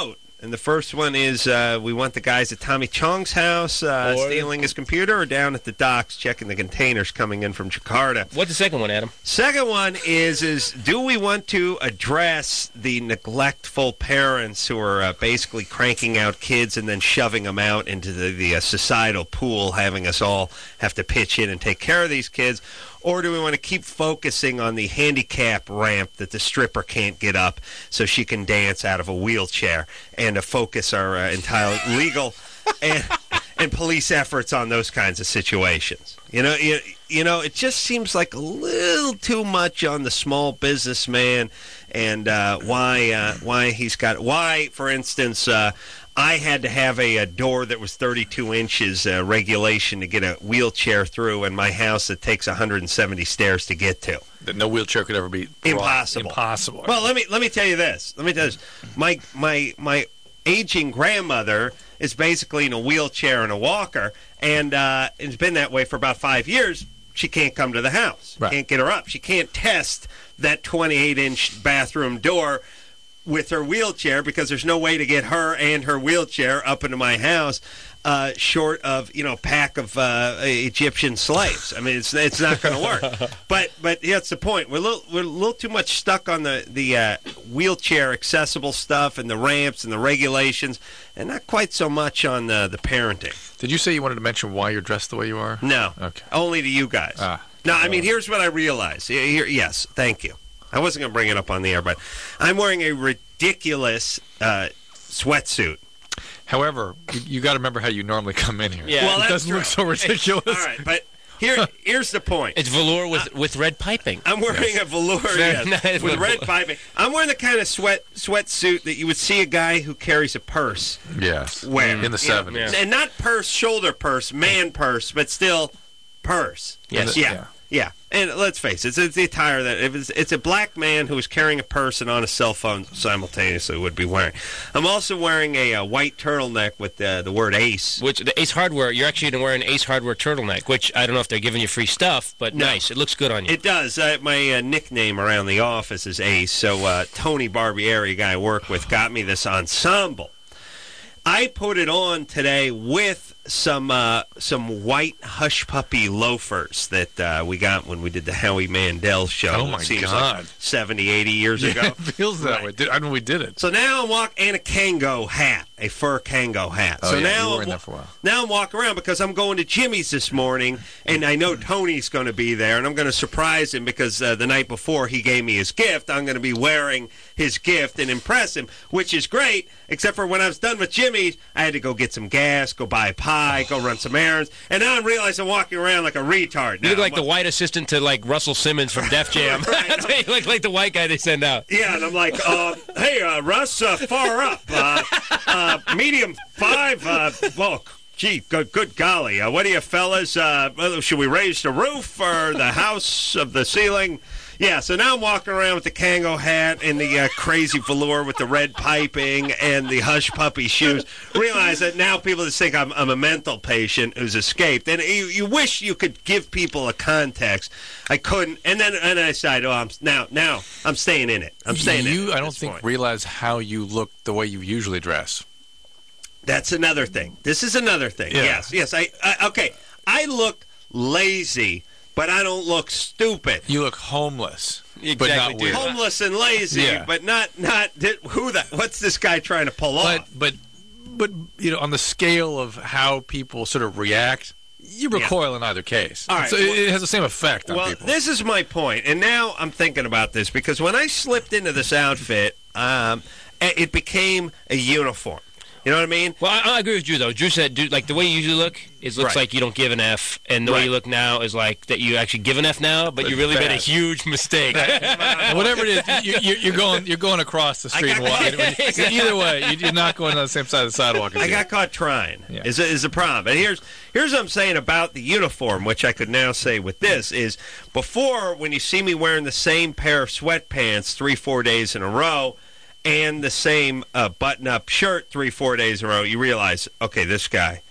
And the first one is uh, we want the guys at Tommy Chong's house uh, Or- stealing his computer, or down at the docks checking the containers coming in from Jakarta. What's the second one, Adam? Second one is is do we want to address the neglectful parents who are uh, basically cranking out kids and then shoving them out into the, the uh, societal pool, having us all have to pitch in and take care of these kids? Or do we want to keep focusing on the handicap ramp that the stripper can't get up so she can dance out of a wheelchair, and to focus our uh, entire legal and, and police efforts on those kinds of situations? You know, you, you know, it just seems like a little too much on the small businessman, and uh, why uh, why he's got why, for instance. Uh, I had to have a, a door that was thirty-two inches uh, regulation to get a wheelchair through in my house that takes one hundred seventy stairs to get to. That no wheelchair could ever be Impossible. Impossible. Well, let me let me tell you this. Let me tell you this. My my my aging grandmother is basically in a wheelchair and a walker, and uh, it's been that way for about five years. She can't come to the house. Right. Can't get her up. She can't test that twenty-eight inch bathroom door with her wheelchair, because there's no way to get her and her wheelchair up into my house uh, short of, you know, a pack of uh, Egyptian slaves. I mean, it's it's not going to work. But but yeah, that's the point. We're a little, we're a little too much stuck on the, the uh, wheelchair accessible stuff and the ramps and the regulations, and not quite so much on the, the parenting. Did you say you wanted to mention why you're dressed the way you are? No. Okay. Only to you guys. Ah. No, I mean, here's what I realized. Here, yes, thank you. I wasn't going to bring it up on the air, but I'm wearing a ridiculous uh, sweatsuit. However, you, you got to remember how you normally come in here. Yeah. Well, it that's doesn't true. look so ridiculous. All right, but here, here's the point. It's velour with, with red piping. I'm wearing a velour Very yes, nice with velour. red piping. I'm wearing the kind of sweat sweatsuit that you would see a guy who carries a purse Yes. wear. In the You know, seventies. And not purse, shoulder purse, man purse, but still purse. Yes. Yeah. Yeah. Yeah. And let's face it, it's, it's the attire that if it's, it's a black man who is carrying a purse and on a cell phone simultaneously would be wearing. I'm also wearing a, uh white turtleneck with uh, the word Ace. Which the Ace Hardware, you're actually wearing an Ace Hardware turtleneck, which I don't know if they're giving you free stuff, but No. nice. It looks good on you. It does. Uh, my uh, nickname around the office is Ace, so uh, Tony Barbieri, a guy I work with, got me this ensemble. I put it on today with some uh, some white hush puppy loafers that uh, we got when we did the Howie Mandel show. Oh, my it seems God. Like seventy, eighty years Yeah, ago. it feels that Right. way. Did- I mean, we did it. So now I'm walking, and a Kango hat, a fur Kango hat. Oh, so yeah, now you were I'm wearing wa- that for a while. Now I'm walking around because I'm going to Jimmy's this morning, and I know Tony's going to be there, and I'm going to surprise him because uh, the night before he gave me his gift, I'm going to be wearing his gift and impress him, which is great, except for when I was done with Jimmy's, I had to go get some gas, go buy a pie, go run some errands, and now I realize I'm walking around like a retard now. You look like I'm the white assistant to like Russell Simmons from Def Jam. That's what you look like, the white guy they send out. Yeah, and I'm like, uh, hey, uh, Russ, uh, far up, uh, uh, medium five, uh, well, gee, good, good golly, uh, what do you fellas, uh, well, should we raise the roof or the house of the ceiling? Yeah, so now I'm walking around with the Kango hat and the uh, crazy velour with the red piping and the hush puppy shoes. Realize that now people just think I'm, I'm a mental patient who's escaped. And you, you wish you could give people a context. I couldn't. And then and I decided, oh, I'm, now, now I'm staying in it. I'm staying in it. You, at I don't this think, point. realize how you look the way you usually dress. That's another thing. This is another thing. Yeah. Yes, yes. I, I okay. I look lazy, but I don't look stupid. You look homeless, but Exactly, not dude. weird. Homeless and lazy, Yeah. but not not who the what's this guy trying to pull But off? but but you know, on the scale of how people sort of react, you recoil in either case. All right, so well- it, it has the same effect on Well, people. this is my point, and now I'm thinking about this because when I slipped into this outfit, um, it became a uniform. You know what I mean? Well, I, I agree with Drew, though. Drew said, dude, like, the way you usually look is looks Right. like you don't give an F, and the way Right. you look now is like that you actually give an F now, but, But you really made a fast. huge mistake. Whatever it is, you, you, you're going you're going across the street. And got- walking. Either way, you- you're not going on the same side of the sidewalk. As I you. got caught trying. Yeah. Is is the problem? And here's here's what I'm saying about the uniform, which I could now say with this is before when you see me wearing the same pair of sweatpants three four days in a row, and the same uh, button-up shirt three four days in a row, you realize, okay, this guy,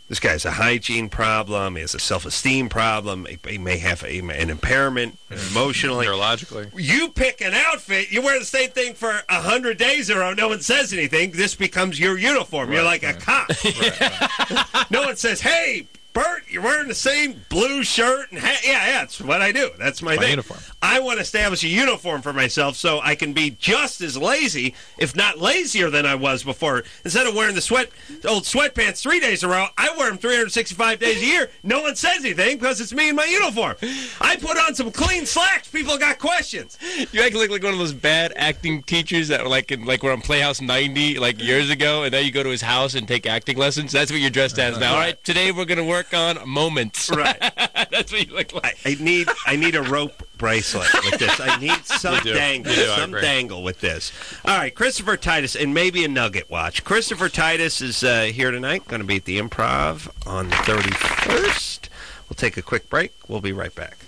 This guy's a hygiene problem. He has a self-esteem problem. He, he may have a, an impairment emotionally. Neurologically. You pick an outfit. You wear the same thing for a hundred days in a row. No one says anything. This becomes your uniform. Right, You're like right. a cop. Right, right. No one says, hey, Bert, you're wearing the same blue shirt and hat. Yeah, yeah, that's what I do. That's my, my thing. uniform. I want to establish a uniform for myself so I can be just as lazy, if not lazier than I was before. Instead of wearing the sweat, old sweatpants three days in a row, I wear them three hundred sixty-five days a year. No one says anything because it's me in my uniform. I put on some clean slacks. People got questions. You act like, like one of those bad acting teachers that were like in, like were on Playhouse ninety like years ago, and then you go to his house and take acting lessons. That's what you're dressed as now. All right, today we're going to work on moments. Right. That's what you look like. I, I need I need a rope bracelet with this. I need some dangle, some dangle with this. All right, Christopher Titus, and maybe a Nugget watch. Christopher Titus is uh, here tonight, going to be at the Improv on the thirty-first. We'll take a quick break. We'll be right back.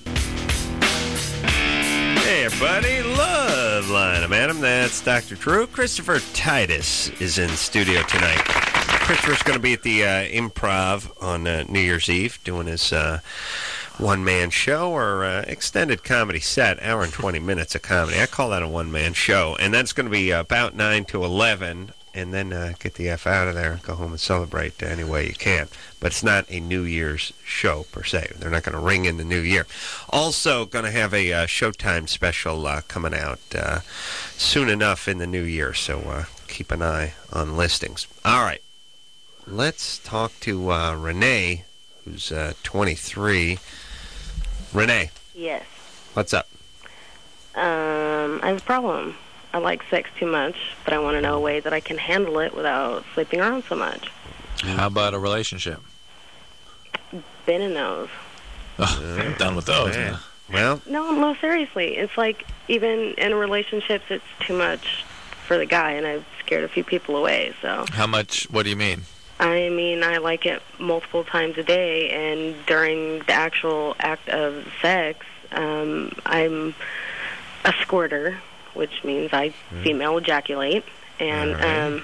Hey, everybody. Love Line. I'm Adam. That's Doctor Drew. Christopher Titus is in studio tonight. Christopher's going to be at the uh, Improv on uh, New Year's Eve doing his uh, one-man show or uh, extended comedy set, hour and twenty minutes of comedy. I call that a one-man show. And that's going to be about nine to eleven, and then uh, get the F out of there and go home and celebrate any way you can. But it's not a New Year's show, per se. They're not going to ring in the new year. Also going to have a uh, Showtime special uh, coming out uh, soon enough in the new year, so uh, keep an eye on listings. All right. Let's talk to uh, Renee, who's uh, twenty-three. Renee. Yes. What's up? Um, I have a problem. I like sex too much, but I want to know a way that I can handle it without sleeping around so much. How about a relationship? Been in those. Oh, I'm done with those. Man. Well, no, no, seriously. It's like even in relationships, it's too much for the guy, and I've scared a few people away. So. How much? What do you mean? I mean, I like it multiple times a day, and during the actual act of sex, um, I'm a squirter, which means I mm. female ejaculate, and right. um,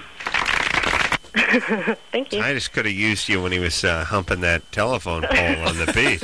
thank you. I just could have used you when he was uh, humping that telephone pole on the beach.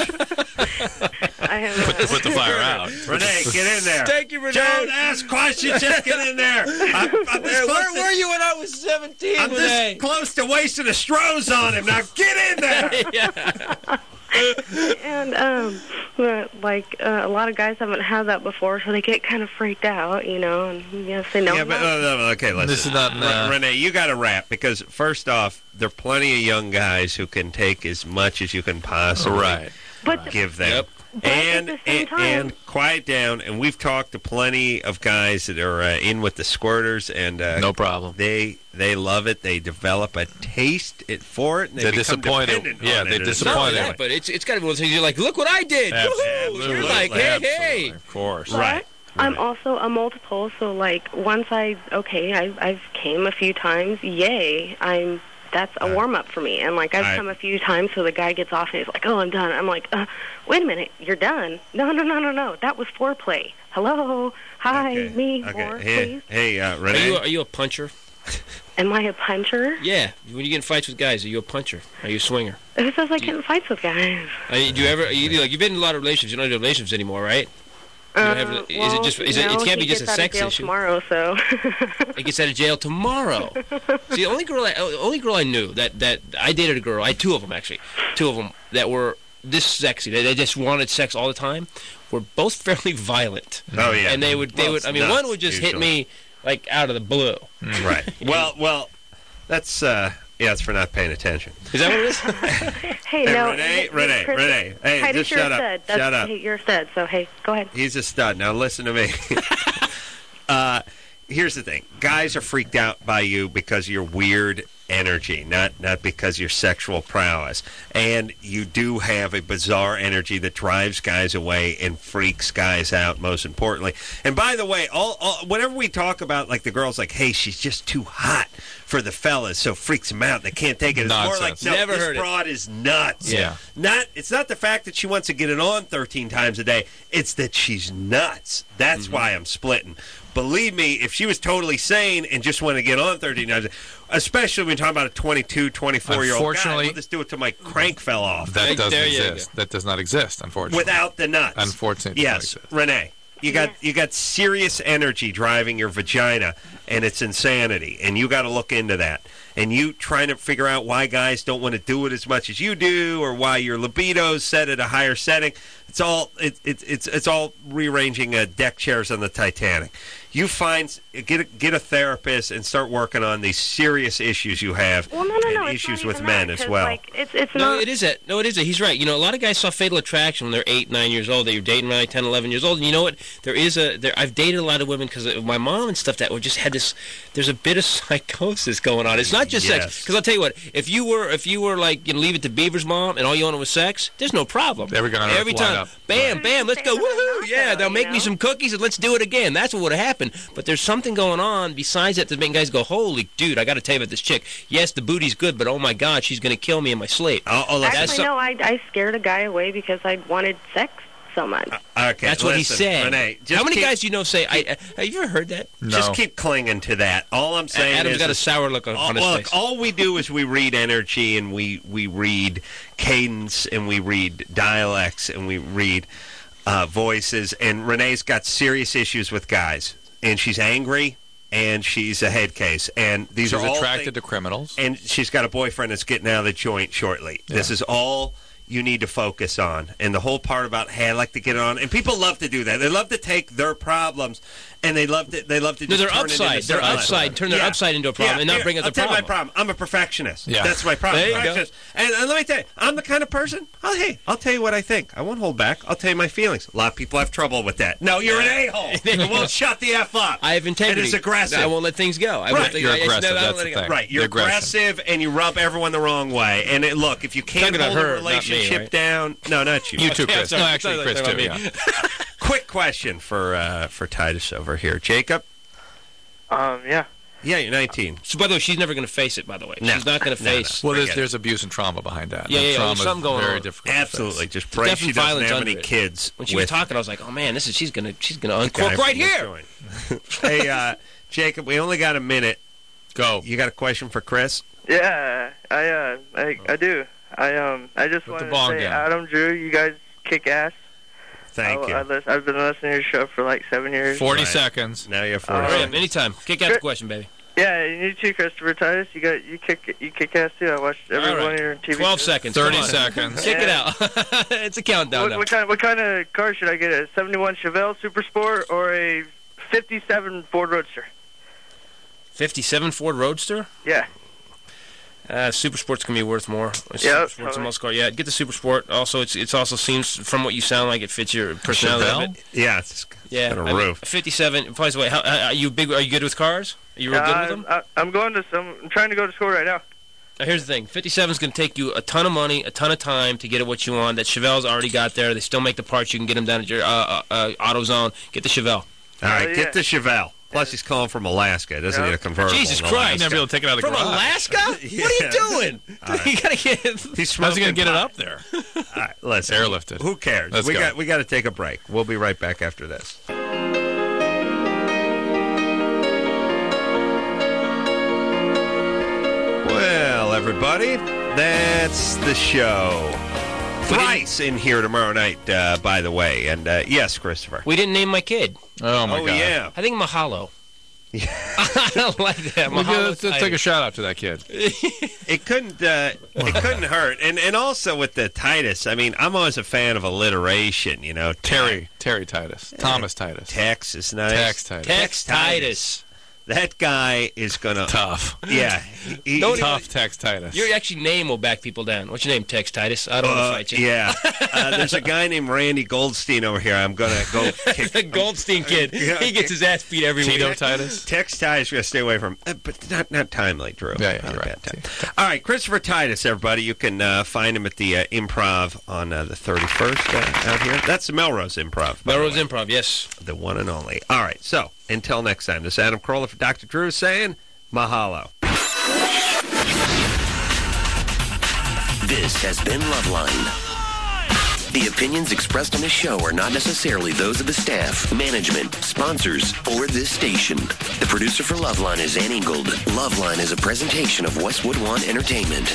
I have put, put the fire out. Renee, get in there. Thank you, Renee. Don't ask questions. Just get in there. I'm, I'm this Where, close were to, you when I was seventeen, I'm Renee? this close to wasting a Stroh's on him. Now get in there. Yeah. And um, like uh, a lot of guys haven't had that before, so they get kind of freaked out, you know, and you know, say no. Yeah, but uh, no, okay, listen. This is not uh, Renee. You got to wrap because first off, there are plenty of young guys who can take as much as you can possibly right. But give them. Yep. But and, at the same and, time, and quiet down. And we've talked to plenty of guys that are uh, in with the squirters, and uh, no problem. They they love it. They develop a taste it for it. And they they're become disappointed. dependent Yeah, on they're it. disappointed. No, but it's it's got to be one of those things. You're like, look what I did. Absolutely. You're like, hey, Absolutely. hey. Of course. but Right. I'm also a multiple, so like once I okay, I, I've came a few times. Yay! I'm. That's a Right. warm up for me, and like I've Right. come a few times, so the guy gets off and he's like, "Oh, I'm done." I'm like, uh, "Wait a minute, you're done?" No, no, no, no, no. That was foreplay. Hello, hi, Okay. me, Okay. more, Hey, please. hey, uh, Are Renee. you, are you a puncher? Am I a puncher? Yeah. When you get in fights with guys, are you a puncher? Are you a swinger? Who says I get in fights with guys? Are you, do you ever? Are you, like, you've been in a lot of relationships. You don't do relationships anymore, right? You don't have, Uh, is well, it just? Is it? no, It can't he be just a gets out of sex jail issue. tomorrow, so. He gets out of jail tomorrow. See, the only girl, I, only girl I knew that that I dated a girl. I had two of them actually, two of them that were this sexy. They, they just wanted sex all the time. Were both fairly violent. Oh yeah. And they would, they Well, would. I mean, nuts, one would just hit usually. me like out of the blue. Right. Well, well, that's uh, yeah, it's for not paying attention. Is that what it is? Hey, Hey, no. Renee, Chris- Renee, Chris- Renee. Hey, Titus, just you're shut a up. stud. That's, Shut up. Hey, you're a stud, so hey, go ahead. He's a stud. Now listen to me. uh, here's the thing. Guys are freaked out by you because of your weird energy, not not because of your sexual prowess. And you do have a bizarre energy that drives guys away and freaks guys out, most importantly. And by the way, all, all whenever we talk about, like, the girls, like, hey, she's just too hot for the fellas, so freaks them out. They can't take it. It's more like, Nonsense. no, Never this heard it. broad is nuts. Yeah. Not it's not the fact that she wants to get it on thirteen times a day. It's that she's nuts. That's Mm-hmm. why I'm splitting. believe me, if she was totally sane and just wanted to get on thirteen times, especially when you're talking about a twenty-two, twenty-four-year-old guy, Unfortunately- I'll just do it till my crank fell off. That doesn't There you exist. That does not exist, unfortunately. Without the nuts. Unfortunately, it does Yes, not exist. Renee. You got you got serious energy driving your vagina, and it's insanity. And you got to look into that. And you trying to figure out why guys don't want to do it as much as you do, or why your libido's set at a higher setting. It's all it, it, it's it's all rearranging uh, deck chairs on the Titanic. You find get a, get a therapist and start working on these serious issues you have, Well, no, no, and no, it's issues not with even men that, as 'cause, well. Like, it's it's No, not. it is it. No, it is it. He's right. You know, a lot of guys saw Fatal Attraction when they're eight, nine years old. They were dating around like ten, eleven years old. And you know what? There is a. There, I've dated a lot of women because of my mom and stuff that were just had this. There's a bit of psychosis going on. It's not just Yes. sex. Because I'll tell you what. If you were, if you were like, you know, Leave It to Beaver's mom, and all you wanted was sex, there's no problem. Every guy on earth Every will line time, up. bam, bam, let's go, woohoo! Yeah, they'll make me know? some cookies and let's do it again. That's what would have happened. But there's something going on besides that that's making guys go, holy dude, I got to tell you about this chick. Yes, the booty's good, but oh my God, she's going to kill me in my sleep. Oh, oh, let's- That's Actually, so- no, I, I scared a guy away because I wanted sex so much. Okay, That's what he listen, said. Renee, just How many keep- guys do you know say? I, I, have you ever heard that? Just keep clinging to that. All I'm saying Adam's is got a is- sour look on, all, on his look, face. all we do is we read energy and we, we read cadence and we read dialects and we read uh, voices. And Renee's got serious issues with guys, and she's angry and she's a head case. And these She's are all attracted thi- to criminals. And she's got a boyfriend that's getting out of the joint shortly. This is all you need to focus on. And the whole part about, hey, I like to get it on. And people love to do that. They love to take their problems and they love to they love to No, just they're turn it upside. into They're something upside. else. Turn their upside into a problem and not here, bring up I'll the tell you my problem. problem. I'm a perfectionist. Yeah. That's my problem. There you go. Perfectionist. And, and let me tell you, I'm the kind of person, oh, hey, I'll tell you what I think. I won't hold back. I'll tell you my feelings. A lot of people have trouble with that. No, you're an a-hole. You won't shut the F up. I have integrity. And it's aggressive. I won't let things go. I Right. won't think, You're I, I, aggressive, no, I don't that's let the it go. thing. Right, you're The aggression. aggressive and you rub everyone the wrong way. And it, look, if you can't Talking about hold her, a not me, relationship right? down, no, not you. You too, Okay, Chris. I'm No, sorry. actually, Sorry, Chris sorry too. about me. Yeah. Quick question for uh, for Titus over here, Jacob. Um, yeah. Yeah, you're nineteen. So, by the way, she's never going to face it, by the way. No. She's not going to No, no. face... Well, there's, Forget it. there's abuse and trauma behind that. Yeah, And yeah, yeah, trauma there's is something going very on. difficult to face. Absolutely. Just There's pray definitely she doesn't violence have under any it. kids. When she with was talking, I was like, oh, man, this is she's going to she's gonna the guy uncork right from the here. joint. Hey, uh, Jacob, we only got a minute. Go. You got a question for Chris? Yeah, I uh, I, I do. I um, I just Put the wanted to bong say, down. Adam, Drew, you guys kick ass. Thank I, you. I lis- I've been listening to your show for like seven years. forty Right. seconds. Now you have All forty right. Yeah, seconds. anytime. Kick out the question, baby. Yeah, you too, Christopher Titus. You got you kick you kick ass too. I watched every All right. one of your T V. twelve shows. seconds. thirty Come on. seconds. Kick it Yeah. out. It's a countdown What, now. what kind what kind of car should I get? A seventy-one Chevelle Super Sport or a fifty-seven Ford Roadster? fifty-seven Ford Roadster? Yeah. Uh, Super Sport's gonna be worth more. Yeah, Super Sport's a totally. muscle car. Yeah, get the Super Sport. Also, it's it's also seems from what you sound like it fits your personality. Chevelle? of it. Yeah, it's Yeah, got a I mean, roof. fifty-seven. By the way, how, uh, are you big? Are you good with cars? Are you real Uh, good with them? I, I'm going to some. I'm trying to go to school right now. Now, here's the thing: fifty-seven is going to take you a ton of money, a ton of time to get it what you want. That Chevelle's already got there. They still make the parts. You can get them down at your uh, uh, uh, AutoZone. Get the Chevelle. All right, yeah. get the Chevelle. Plus, he's calling from Alaska. Doesn't Yeah. need a convertible. Jesus in Christ! Alaska. Never be able to take it out of the From garage. Alaska? What are you Yeah. doing? You gotta get. He's How's he smoking going to get it pot. up there? All right, listen. Airlifted. Who cares? Let's we go. got we got to take a break. We'll be right back after this. Well, everybody, that's the show. Thrice in here tomorrow night, uh, by the way. And uh, yes, Christopher. We didn't name my kid. Oh, my oh God. yeah. I think Mahalo. I don't like that. Well, Mahalo let's, let's take a shout out to that kid. It couldn't. Uh, it couldn't hurt. And and also with the Titus. I mean, I'm always a fan of alliteration. You know, Terry. Terry Titus. Thomas Titus. Tex is nice. Tex Titus. Tex Titus. That guy is gonna. Tough. Yeah. He, Don't he- Tough Tex Titus. Your actually name will back people down. What's your name? Tex Titus. I don't uh, want to fight you. yeah. Uh, there's a guy named Randy Goldstein over here. I'm gonna go kick. The Goldstein kid. Yeah. He gets his ass beat every Tito week. Titus. Tex Titus, we gotta stay away from, uh, but not not timely, Drew. Yeah, yeah, Not you're a right. bad time. All right, Christopher Titus, everybody. You can uh, find him at the uh, Improv on uh, the thirty-first uh, out here. That's the Melrose Improv. by the Melrose way. Improv, yes. The one and only. All right, so until next time, this is Adam Carolla for Doctor Drew saying mahalo. This has been Loveline. The opinions expressed on this show are not necessarily those of the staff, management, sponsors, or this station. The producer for Loveline is Ann Ingold. Loveline is a presentation of Westwood One Entertainment.